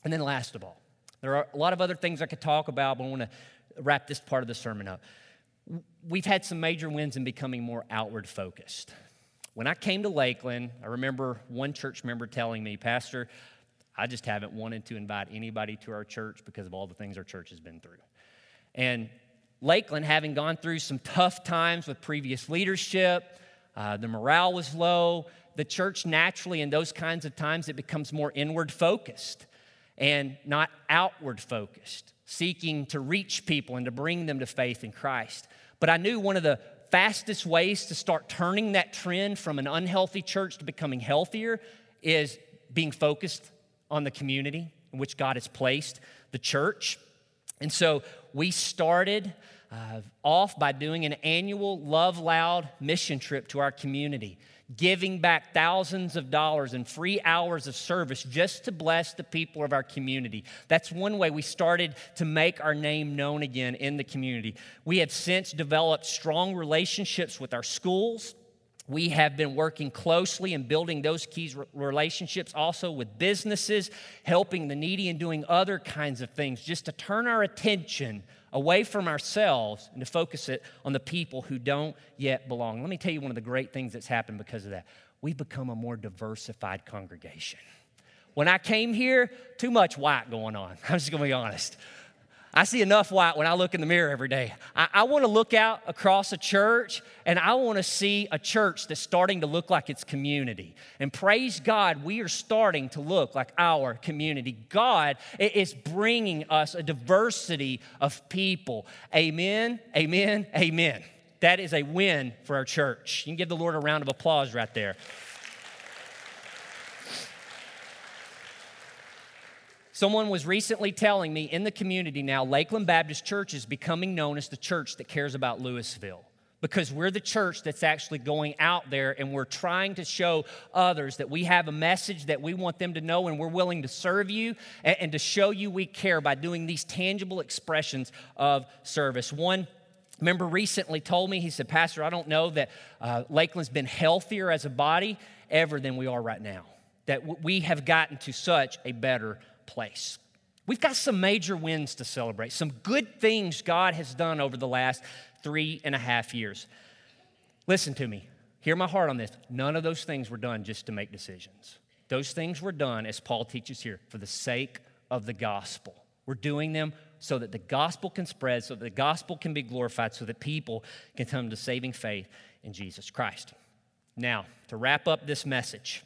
[SPEAKER 1] And then last of all, there are a lot of other things I could talk about, but I want to wrap this part of the sermon up. We've had some major wins in becoming more outward focused. When I came to Lakeland, I remember one church member telling me, Pastor, I just haven't wanted to invite anybody to our church because of all the things our church has been through. And Lakeland, having gone through some tough times with previous leadership, uh, the morale was low. The church naturally, in those kinds of times, it becomes more inward focused and not outward focused, seeking to reach people and to bring them to faith in Christ. But I knew one of the fastest ways to start turning that trend from an unhealthy church to becoming healthier is being focused on the community in which God has placed the church. And so we started uh, off by doing an annual Love Loud mission trip to our community, giving back thousands of dollars and free hours of service just to bless the people of our community. That's one way we started to make our name known again in the community. We have since developed strong relationships with our schools. We have been working closely and building those key relationships also with businesses, helping the needy and doing other kinds of things just to turn our attention away from ourselves and to focus it on the people who don't yet belong. Let me tell you one of the great things that's happened because of that. We've become a more diversified congregation. When I came here, too much white going on. I'm just going to be honest. I see enough white when I look in the mirror every day. I, I want to look out across a church, and I want to see a church that's starting to look like its community. And praise God, we are starting to look like our community. God is bringing us a diversity of people. Amen, amen, amen. That is a win for our church. You can give the Lord a round of applause right there. Someone was recently telling me in the community now, Lakeland Baptist Church is becoming known as the church that cares about Louisville, because we're the church that's actually going out there and we're trying to show others that we have a message that we want them to know, and we're willing to serve you and, and to show you we care by doing these tangible expressions of service. One member recently told me, he said, Pastor, I don't know that uh, Lakeland's been healthier as a body ever than we are right now, that w- we have gotten to such a better place. We've got some major wins to celebrate, some good things God has done over the last three and a half years. Listen to me. Hear my heart on this. None of those things were done just to make decisions. Those things were done, as Paul teaches here, for the sake of the gospel. We're doing them so that the gospel can spread, so that the gospel can be glorified, so that people can come to saving faith in Jesus Christ. Now, to wrap up this message,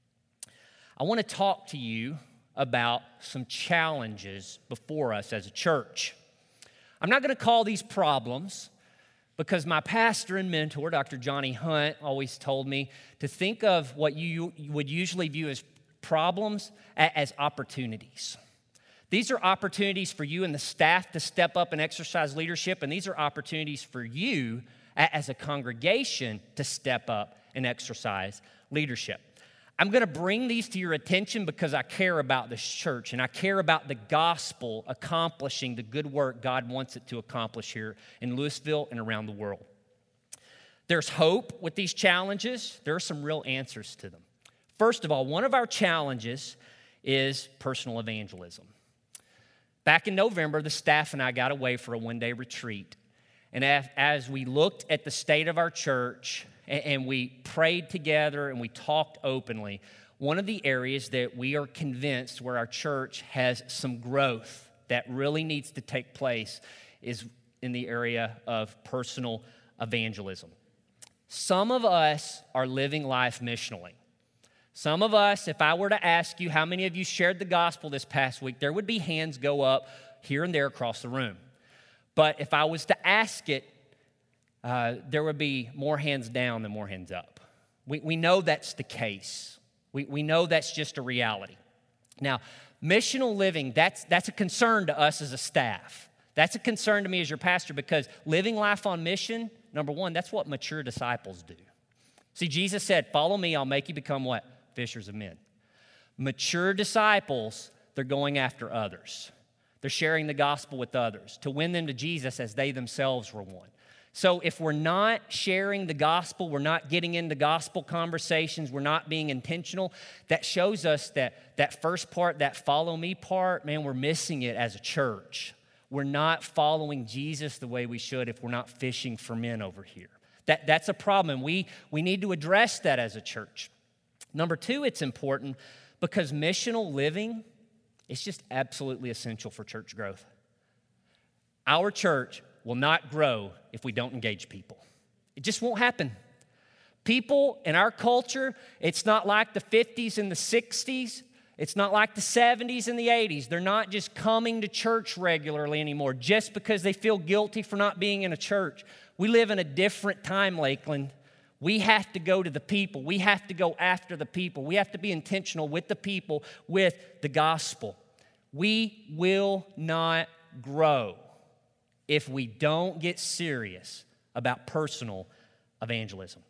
[SPEAKER 1] I want to talk to you about some challenges before us as a church. I'm not going to call these problems, because my pastor and mentor, Doctor Johnny Hunt, always told me to think of what you would usually view as problems as opportunities. These are opportunities for you and the staff to step up and exercise leadership, and these are opportunities for you as a congregation to step up and exercise leadership. I'm going to bring these to your attention because I care about this church and I care about the gospel accomplishing the good work God wants it to accomplish here in Louisville and around the world. There's hope with these challenges. There are some real answers to them. First of all, one of our challenges is personal evangelism. Back in November, the staff and I got away for a one-day retreat. And as we looked at the state of our church and we prayed together and we talked openly, one of the areas that we are convinced where our church has some growth that really needs to take place is in the area of personal evangelism. Some of us are living life missionally. Some of us, if I were to ask you how many of you shared the gospel this past week, there would be hands go up here and there across the room. But if I was to ask it, uh, there would be more hands down than more hands up. We, we know that's the case. We, we know that's just a reality. Now, missional living, that's, that's a concern to us as a staff. That's a concern to me as your pastor, because living life on mission, number one, that's what mature disciples do. See, Jesus said, follow me, I'll make you become what? Fishers of men. Mature disciples, they're going after others. They're sharing the gospel with others to win them to Jesus as they themselves were one. So if we're not sharing the gospel, we're not getting into gospel conversations, we're not being intentional, that shows us that that first part, that follow me part, man, we're missing it as a church. We're not following Jesus the way we should if we're not fishing for men over here. That, that's a problem. We, we need to address that as a church. Number two, it's important because missional living is just absolutely essential for church growth. Our church will not grow if we don't engage people. It just won't happen. People in our culture, it's not like the fifties and the sixties. It's not like the seventies and the eighties. They're not just coming to church regularly anymore just because they feel guilty for not being in a church. We live in a different time, Lakeland. We have to go to the people. We have to go after the people. We have to be intentional with the people, with the gospel. We will not grow if we don't get serious about personal evangelism.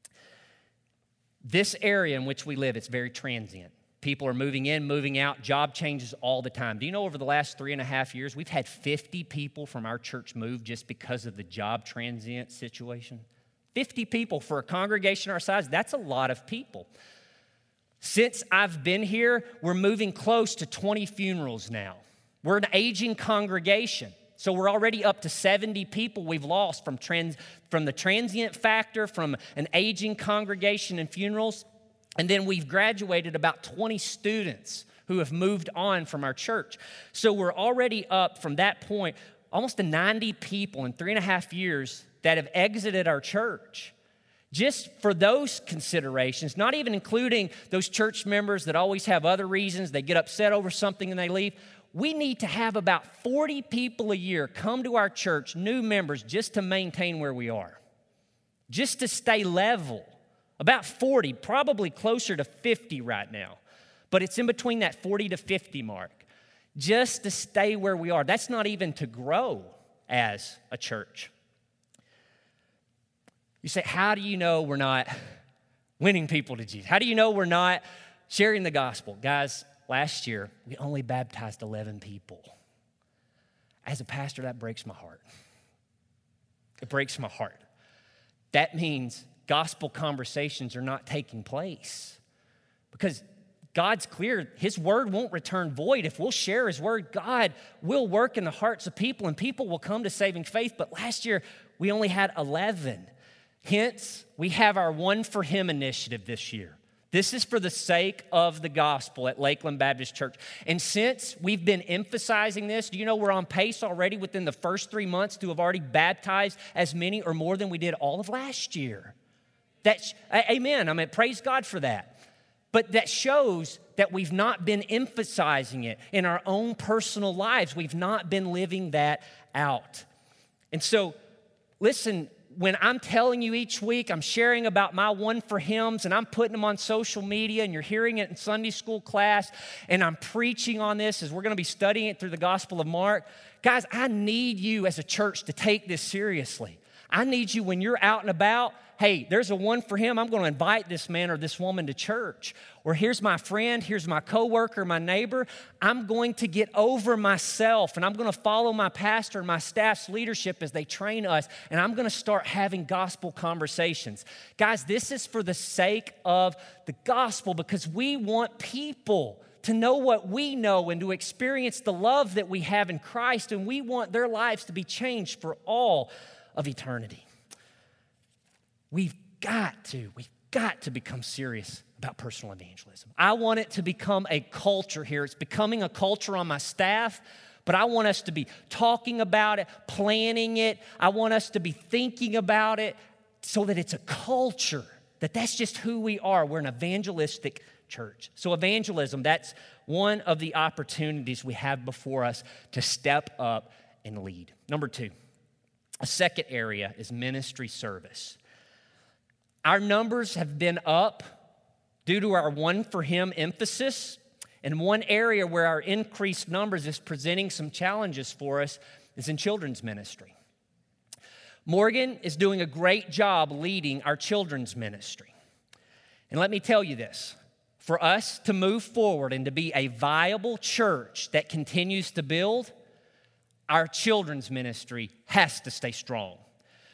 [SPEAKER 1] This area in which we live, it's very transient. People are moving in, moving out, job changes all the time. Do you know over the last three and a half years, we've had fifty people from our church move just because of the job transient situation? fifty people for a congregation our size, that's a lot of people. Since I've been here, we're moving close to twenty funerals now. We're an aging congregation. So we're already up to seventy people we've lost from trans, from the transient factor, from an aging congregation and funerals. And then we've graduated about twenty students who have moved on from our church. So we're already up from that point, almost to ninety people in three and a half years that have exited our church. Just for those considerations, not even including those church members that always have other reasons, they get upset over something and they leave. We need to have about forty people a year come to our church, new members, just to maintain where we are, just to stay level. About forty, probably closer to fifty right now, but it's in between that forty to fifty mark, just to stay where we are. That's not even to grow as a church. You say, how do you know we're not winning people to Jesus? How do you know we're not sharing the gospel? Guys, last year, we only baptized eleven people. As a pastor, that breaks my heart. It breaks my heart. That means gospel conversations are not taking place because God's clear. His word won't return void. If we'll share his word, God will work in the hearts of people and people will come to saving faith. But last year, we only had eleven. Hence, we have our One for Him initiative this year. This is for the sake of the gospel at Lakeland Baptist Church. And since we've been emphasizing this, do you know we're on pace already within the first three months to have already baptized as many or more than we did all of last year? That's, amen. I mean, praise God for that. But that shows that we've not been emphasizing it in our own personal lives. We've not been living that out. And so, listen, when I'm telling you each week, I'm sharing about my One for Hims and I'm putting them on social media and you're hearing it in Sunday school class and I'm preaching on this as we're going to be studying it through the Gospel of Mark. Guys, I need you as a church to take this seriously. I need you when you're out and about, hey, there's a One for Him. I'm going to invite this man or this woman to church. Or here's my friend, here's my coworker, my neighbor. I'm going to get over myself and I'm going to follow my pastor and my staff's leadership as they train us. And I'm going to start having gospel conversations. Guys, this is for the sake of the gospel because we want people to know what we know and to experience the love that we have in Christ. And we want their lives to be changed for all of eternity. We've got to, we've got to become serious about personal evangelism. I want it to become a culture here. It's becoming a culture on my staff, but I want us to be talking about it, planning it. I want us to be thinking about it so that it's a culture, that that's just who we are. We're an evangelistic church. So evangelism, that's one of the opportunities we have before us to step up and lead. Number two, a second area is ministry service. Our numbers have been up due to our One for Him emphasis. And one area where our increased numbers is presenting some challenges for us is in children's ministry. Morgan is doing a great job leading our children's ministry. And let me tell you this, for us to move forward and to be a viable church that continues to build, our children's ministry has to stay strong.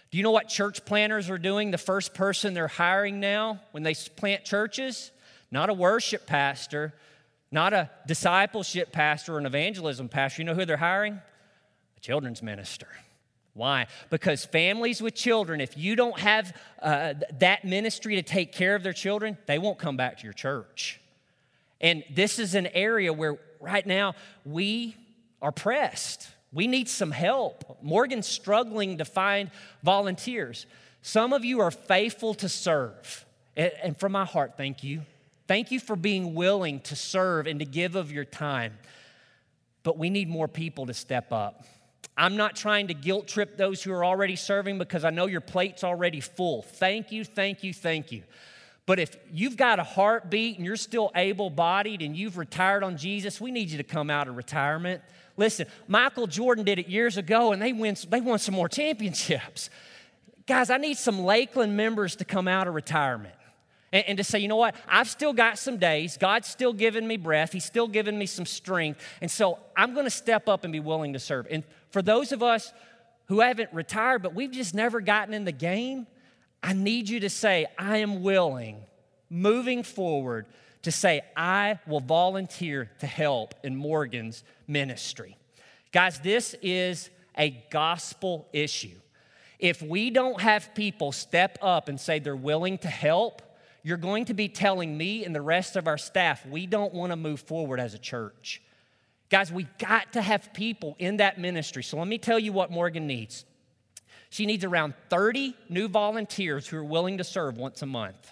[SPEAKER 1] Do you know what church planners are doing? The first person they're hiring now when they plant churches? Not a worship pastor, not a discipleship pastor or an evangelism pastor. You know who they're hiring? A children's minister. Why? Because families with children, if you don't have uh, that ministry to take care of their children, they won't come back to your church. And this is an area where right now we are pressed. We need some help. Morgan's struggling to find volunteers. Some of you are faithful to serve. And from my heart, thank you. Thank you for being willing to serve and to give of your time. But we need more people to step up. I'm not trying to guilt trip those who are already serving because I know your plate's already full. Thank you, thank you, thank you. But if you've got a heartbeat and you're still able-bodied and you've retired on Jesus, we need you to come out of retirement. Listen, Michael Jordan did it years ago, and they win, they won some more championships. Guys, I need some Lakeland members to come out of retirement and, and to say, you know what? I've still got some days. God's still giving me breath. He's still giving me some strength. And so I'm going to step up and be willing to serve. And for those of us who haven't retired, but we've just never gotten in the game, I need you to say, I am willing, moving forward, to say, I will volunteer to help in Morgan's ministry. Guys, this is a gospel issue. If we don't have people step up and say they're willing to help, you're going to be telling me and the rest of our staff we don't want to move forward as a church. Guys, we got to have people in that ministry. So let me tell you what Morgan needs. She needs around thirty new volunteers who are willing to serve once a month.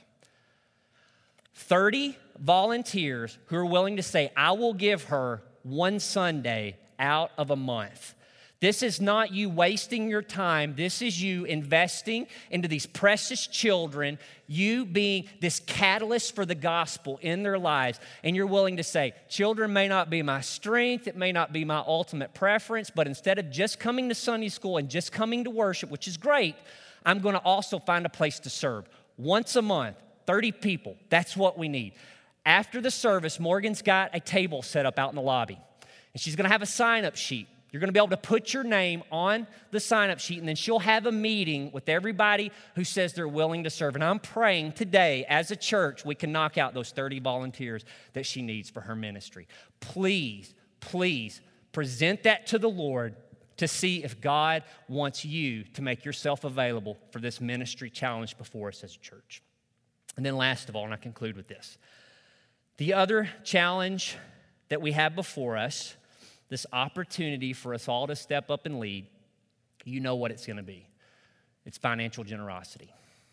[SPEAKER 1] thirty volunteers who are willing to say, I will give her one Sunday out of a month. This is not you wasting your time. This is you investing into these precious children, you being this catalyst for the gospel in their lives. And you're willing to say, children may not be my strength, it may not be my ultimate preference, but instead of just coming to Sunday school and just coming to worship, which is great, I'm going to also find a place to serve. Once a month, thirty people, that's what we need. After the service, Morgan's got a table set up out in the lobby, and she's going to have a sign-up sheet. You're going to be able to put your name on the sign-up sheet, and then she'll have a meeting with everybody who says they're willing to serve. And I'm praying today, as a church, we can knock out those thirty volunteers that she needs for her ministry. Please, please present that to the Lord to see if God wants you to make yourself available for this ministry challenge before us as a church. And then last of all, and I conclude with this, the other challenge that we have before us, this opportunity for us all to step up and lead, you know what it's going to be. It's financial generosity.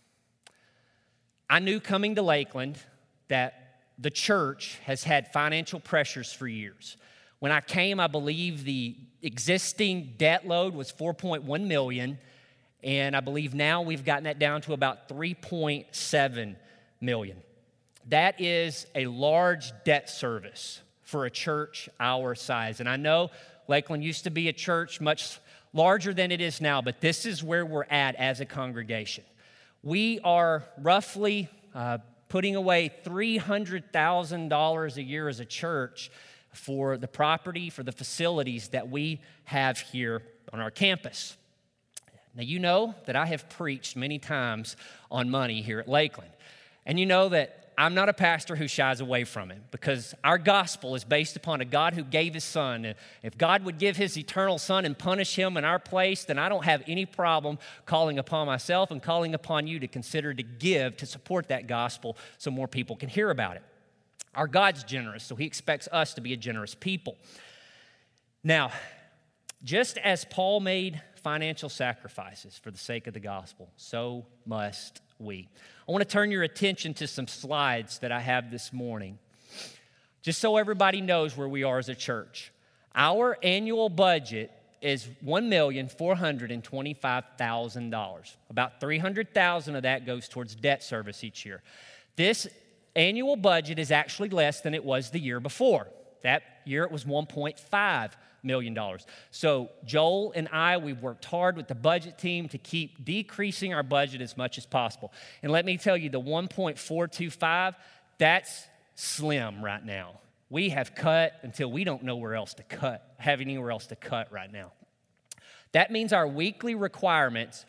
[SPEAKER 1] I knew coming to Lakeland that the church has had financial pressures for years. When I came, I believe the existing debt load was four point one million dollars, and I believe now we've gotten that down to about three point seven million dollars. That is a large debt service for a church our size. And I know Lakeland used to be a church much larger than it is now, but this is where we're at as a congregation. We are roughly uh, putting away three hundred thousand dollars a year as a church for the property, for the facilities that we have here on our campus. Now, you know that I have preached many times on money here at Lakeland. And you know that I'm not a pastor who shies away from it, because our gospel is based upon a God who gave his son. If God would give his eternal son and punish him in our place, then I don't have any problem calling upon myself and calling upon you to consider to give to support that gospel so more people can hear about it. Our God's generous, so he expects us to be a generous people. Now, just as Paul made financial sacrifices for the sake of the gospel, so must we. I want to turn your attention to some slides that I have this morning, just so everybody knows where we are as a church. Our annual budget is one million four hundred twenty-five thousand dollars. About three hundred thousand dollars of that goes towards debt service each year. This annual budget is actually less than it was the year before. That year it was one point five million dollars. So Joel and I, we've worked hard with the budget team to keep decreasing our budget as much as possible. And let me tell you, the one point four two five, that's slim right now. We have cut until we don't know where else to cut, have anywhere else to cut right now. That means our weekly requirements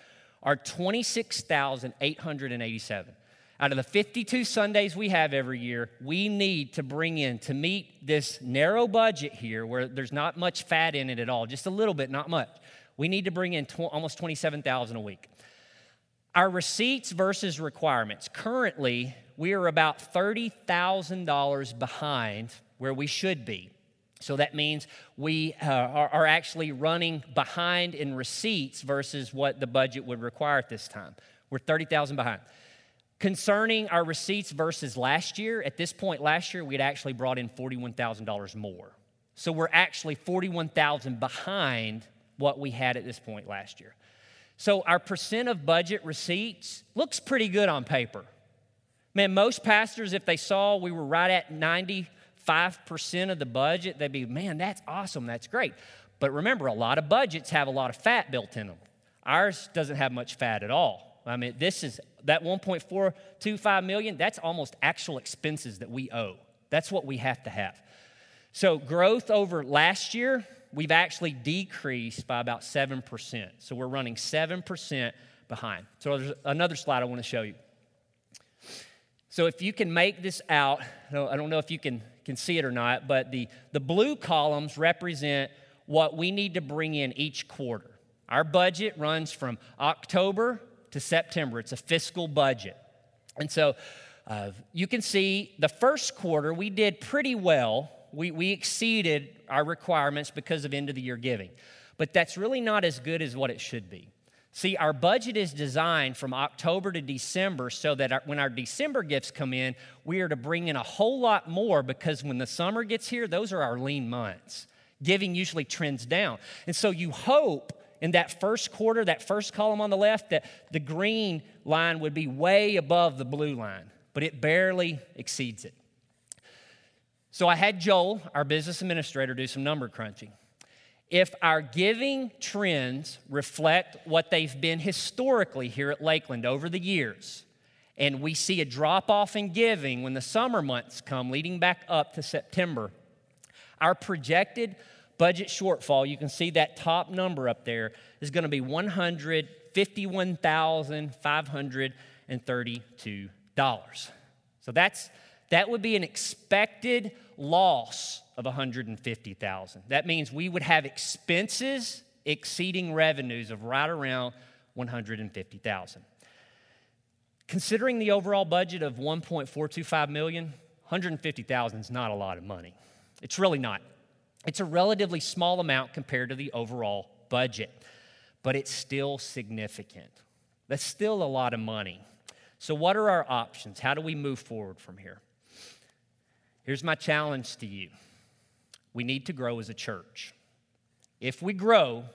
[SPEAKER 1] are twenty-six thousand eight hundred eighty-seven. Out of the fifty-two Sundays we have every year, we need to bring in, to meet this narrow budget here where there's not much fat in it at all, just a little bit, not much. We need to bring in tw- almost twenty-seven thousand a week. Our receipts versus requirements. Currently, we are about thirty thousand dollars behind where we should be. So that means we uh, are, are actually running behind in receipts versus what the budget would require at this time. We're thirty thousand behind. Concerning our receipts versus last year, at this point last year, we'd actually brought in forty-one thousand dollars more. So we're actually forty-one thousand dollars behind what we had at this point last year. So our percent of budget receipts looks pretty good on paper. Man, most pastors, if they saw we were right at ninety-five percent of the budget, they'd be, man, that's awesome, that's great. But remember, a lot of budgets have a lot of fat built in them. Ours doesn't have much fat at all. I mean, this is, that one point four two five million dollars, that's almost actual expenses that we owe. That's what we have to have. So growth over last year, we've actually decreased by about seven percent. So we're running seven percent behind. So there's another slide I want to show you. So if you can make this out, I don't know if you can, can see it or not, but the, the blue columns represent what we need to bring in each quarter. Our budget runs from October to September. It's a fiscal budget. And so uh, you can see the first quarter, we did pretty well. We, we exceeded our requirements because of end-of-the-year giving. But that's really not as good as what it should be. See, our budget is designed from October to December so that our, when our December gifts come in, we are to bring in a whole lot more because when the summer gets here, those are our lean months. Giving usually trends down. And so you hope in that first quarter, that first column on the left, that the green line would be way above the blue line, but it barely exceeds it. So I had Joel, our business administrator, do some number crunching. If our giving trends reflect what they've been historically here at Lakeland over the years, and we see a drop-off in giving when the summer months come, leading back up to September, our projected budget shortfall, you can see that top number up there, is going to be one hundred fifty-one thousand five hundred thirty-two dollars. So that's that would be an expected loss of one hundred fifty thousand dollars. That means we would have expenses exceeding revenues of right around one hundred fifty thousand dollars. Considering the overall budget of one point four two five million dollars, one hundred fifty thousand dollars is not a lot of money. It's really not. It's a relatively small amount compared to the overall budget, but it's still significant. That's still a lot of money. So what are our options? How do we move forward from here? Here's my challenge to you. We need to grow as a church. If we grow,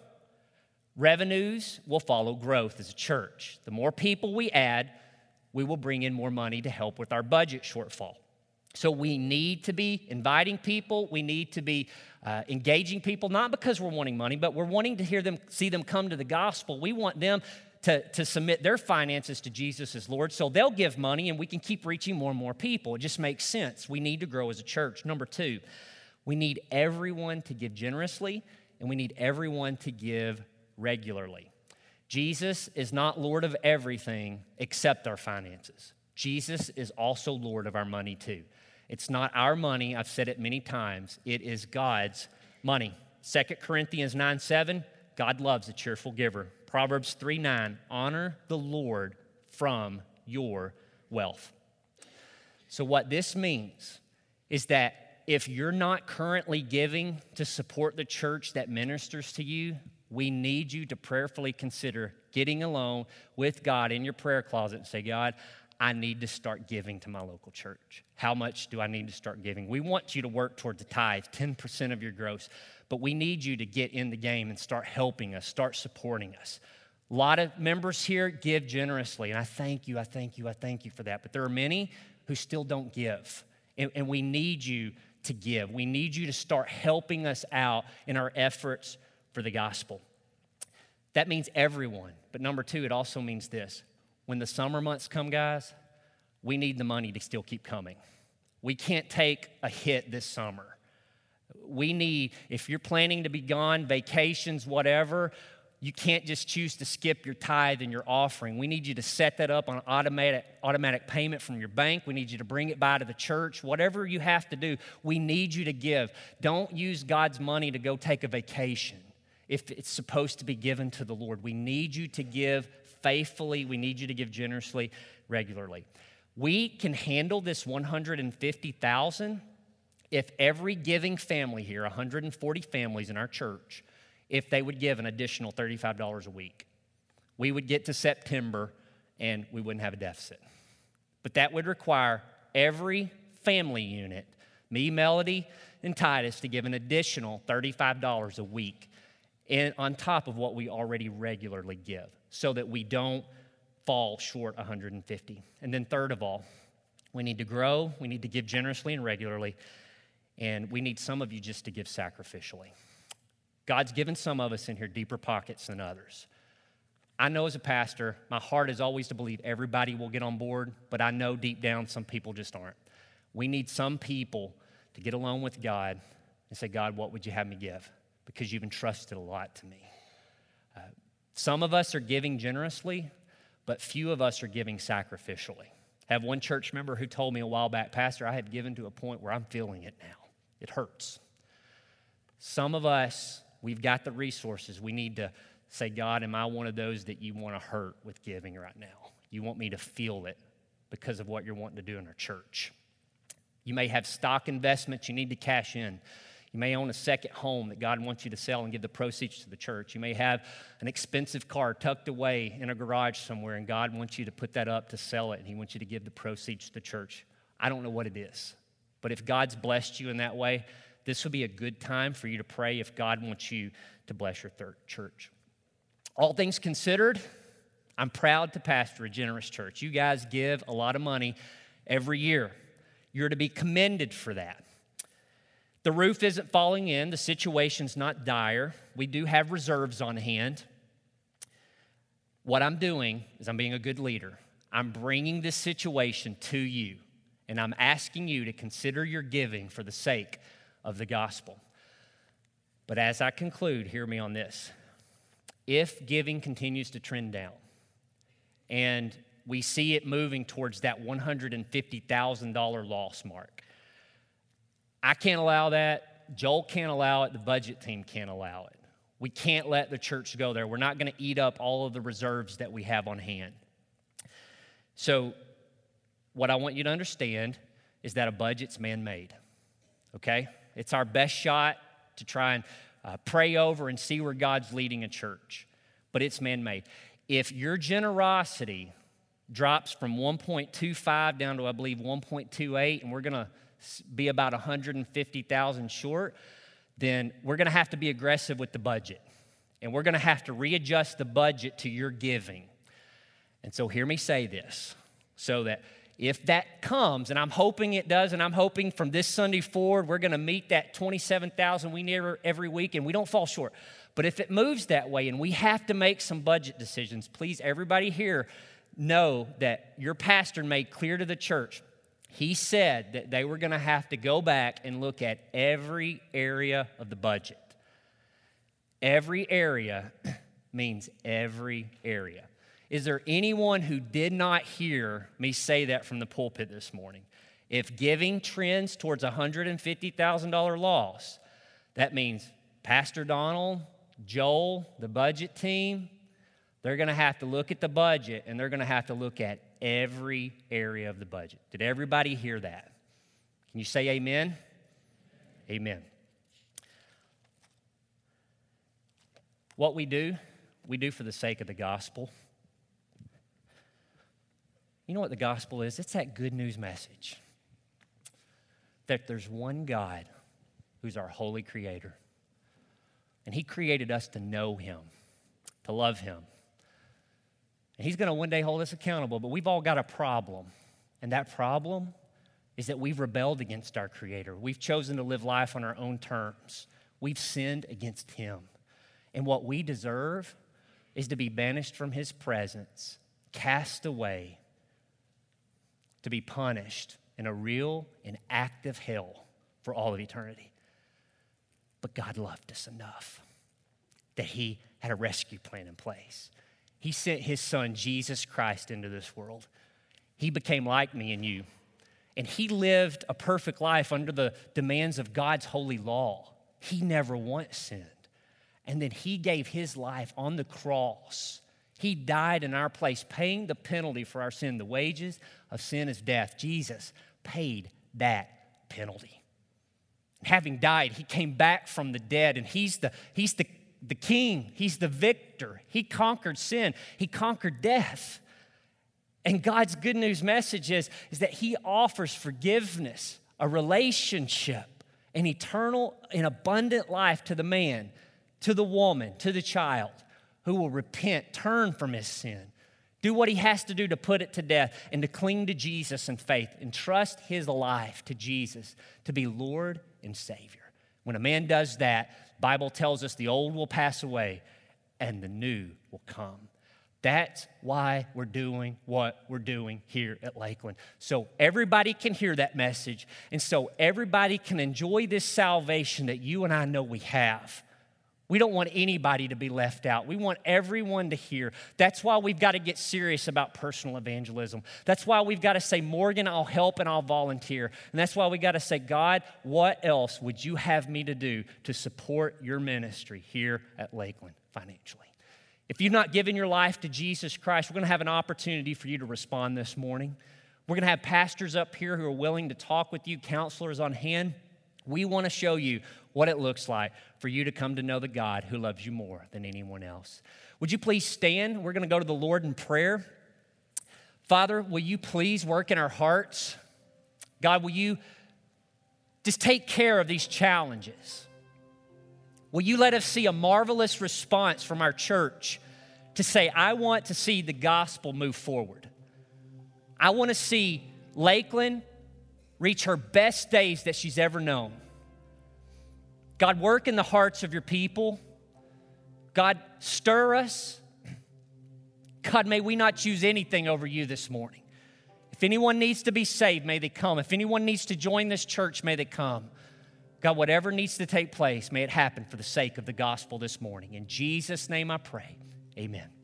[SPEAKER 1] revenues will follow growth as a church. The more people we add, we will bring in more money to help with our budget shortfall. So we need to be inviting people. We need to be uh, engaging people, not because we're wanting money, but we're wanting to hear them, see them come to the gospel. We want them to, to submit their finances to Jesus as Lord, so they'll give money and we can keep reaching more and more people. It just makes sense. We need to grow as a church. Number two, we need everyone to give generously, and we need everyone to give regularly. Jesus is not Lord of everything except our finances. Jesus is also Lord of our money too. It's not our money. I've said it many times. It is God's money. Second Corinthians nine seven, God loves a cheerful giver. Proverbs three nine, honor the Lord from your wealth. So what this means is that if you're not currently giving to support the church that ministers to you, we need you to prayerfully consider getting alone with God in your prayer closet and say, God, I need to start giving to my local church. How much do I need to start giving? We want you to work towards the tithe, ten percent of your gross, but we need you to get in the game and start helping us, start supporting us. A lot of members here give generously, and I thank you, I thank you, I thank you for that, but there are many who still don't give, and, and we need you to give. We need you to start helping us out in our efforts for the gospel. That means everyone, but number two, it also means this. When the summer months come, guys, we need the money to still keep coming. We can't take a hit this summer. We need, if you're planning to be gone, vacations, whatever, you can't just choose to skip your tithe and your offering. We need you to set that up on automatic, automatic payment from your bank. We need you to bring it by to the church. Whatever you have to do, we need you to give. Don't use God's money to go take a vacation if it's supposed to be given to the Lord. We need you to give faithfully. We need you to give generously, regularly. We can handle this one hundred fifty thousand dollars if every giving family here, one hundred forty families in our church, if they would give an additional thirty-five dollars a week. We would get to September and we wouldn't have a deficit. But that would require every family unit, me, Melody, and Titus, to give an additional thirty-five dollars a week and on top of what we already regularly give so that we don't fall short one hundred fifty. And then third of all, we need to grow, we need to give generously and regularly, and we need some of you just to give sacrificially. God's given some of us in here deeper pockets than others. I know as a pastor, my heart is always to believe everybody will get on board, but I know deep down some people just aren't. We need some people to get alone with God and say, God, what would you have me give? Because you've entrusted a lot to me. Uh, some of us are giving generously, but few of us are giving sacrificially. I have one church member who told me a while back, Pastor, I have given to a point where I'm feeling it now. It hurts. Some of us, we've got the resources. We need to say, God, am I one of those that you want to hurt with giving right now? You want me to feel it because of what you're wanting to do in our church. You may have stock investments you need to cash in. You may own a second home that God wants you to sell and give the proceeds to the church. You may have an expensive car tucked away in a garage somewhere, and God wants you to put that up to sell it, and he wants you to give the proceeds to the church. I don't know what it is, but if God's blessed you in that way, this would be a good time for you to pray if God wants you to bless your third church. All things considered, I'm proud to pastor a generous church. You guys give a lot of money every year. You're to be commended for that. The roof isn't falling in. The situation's not dire. We do have reserves on hand. What I'm doing is I'm being a good leader. I'm bringing this situation to you, and I'm asking you to consider your giving for the sake of the gospel. But as I conclude, hear me on this. If giving continues to trend down and we see it moving towards that one hundred fifty thousand dollars loss mark, I can't allow that. Joel can't allow it. The budget team can't allow it. We can't let the church go there. We're not going to eat up all of the reserves that we have on hand. So what I want you to understand is that a budget's man-made, okay? It's our best shot to try and uh, pray over and see where God's leading a church, but it's man-made. If your generosity drops from one point two five down to, I believe, one point two eight, and we're going to be about one hundred fifty thousand short, then we're going to have to be aggressive with the budget. And we're going to have to readjust the budget to your giving. And so hear me say this, so that if that comes, and I'm hoping it does, and I'm hoping from this Sunday forward, we're going to meet that twenty-seven thousand we need every week, and we don't fall short. But if it moves that way and we have to make some budget decisions, please, everybody here, know that your pastor made clear to the church, he said that they were going to have to go back and look at every area of the budget. Every area means every area. Is there anyone who did not hear me say that from the pulpit this morning? If giving trends towards one hundred fifty thousand dollars loss, that means Pastor Donald, Joel, the budget team, they're going to have to look at the budget, and they're going to have to look at every area of the budget. Did everybody hear that? Can you say amen? Amen. What we do, we do for the sake of the gospel. You know what the gospel is? It's that good news message that there's one God who's our holy creator. And he created us to know him, to love him. And he's going to one day hold us accountable, but we've all got a problem. And that problem is that we've rebelled against our Creator. We've chosen to live life on our own terms. We've sinned against him. And what we deserve is to be banished from his presence, cast away, to be punished in a real and active hell for all of eternity. But God loved us enough that he had a rescue plan in place. He sent his son, Jesus Christ, into this world. He became like me and you. And he lived a perfect life under the demands of God's holy law. He never once sinned. And then he gave his life on the cross. He died in our place, paying the penalty for our sin. The wages of sin is death. Jesus paid that penalty. Having died, he came back from the dead, and he's the, he's the, the king. He's the victor. He conquered sin. He conquered death. And God's good news message is, is that he offers forgiveness, a relationship, an eternal and abundant life to the man, to the woman, to the child who will repent, turn from his sin, do what he has to do to put it to death, and to cling to Jesus in faith and trust his life to Jesus to be Lord and Savior. When a man does that, the Bible tells us the old will pass away and the new will come. That's why we're doing what we're doing here at Lakeland. So everybody can hear that message, and so everybody can enjoy this salvation that you and I know we have. We don't want anybody to be left out. We want everyone to hear. That's why we've got to get serious about personal evangelism. That's why we've got to say, Morgan, I'll help and I'll volunteer. And that's why we got to say, God, what else would you have me to do to support your ministry here at Lakeland financially? If you've not given your life to Jesus Christ, we're going to have an opportunity for you to respond this morning. We're going to have pastors up here who are willing to talk with you, counselors on hand. We want to show you what it looks like for you to come to know the God who loves you more than anyone else. Would you please stand? We're going to go to the Lord in prayer. Father, will you please work in our hearts? God, will you just take care of these challenges? Will you let us see a marvelous response from our church to say, I want to see the gospel move forward. I want to see Lakeland reach her best days that she's ever known. God, work in the hearts of your people. God, stir us. God, may we not choose anything over you this morning. If anyone needs to be saved, may they come. If anyone needs to join this church, may they come. God, whatever needs to take place, may it happen for the sake of the gospel this morning. In Jesus' name I pray, amen.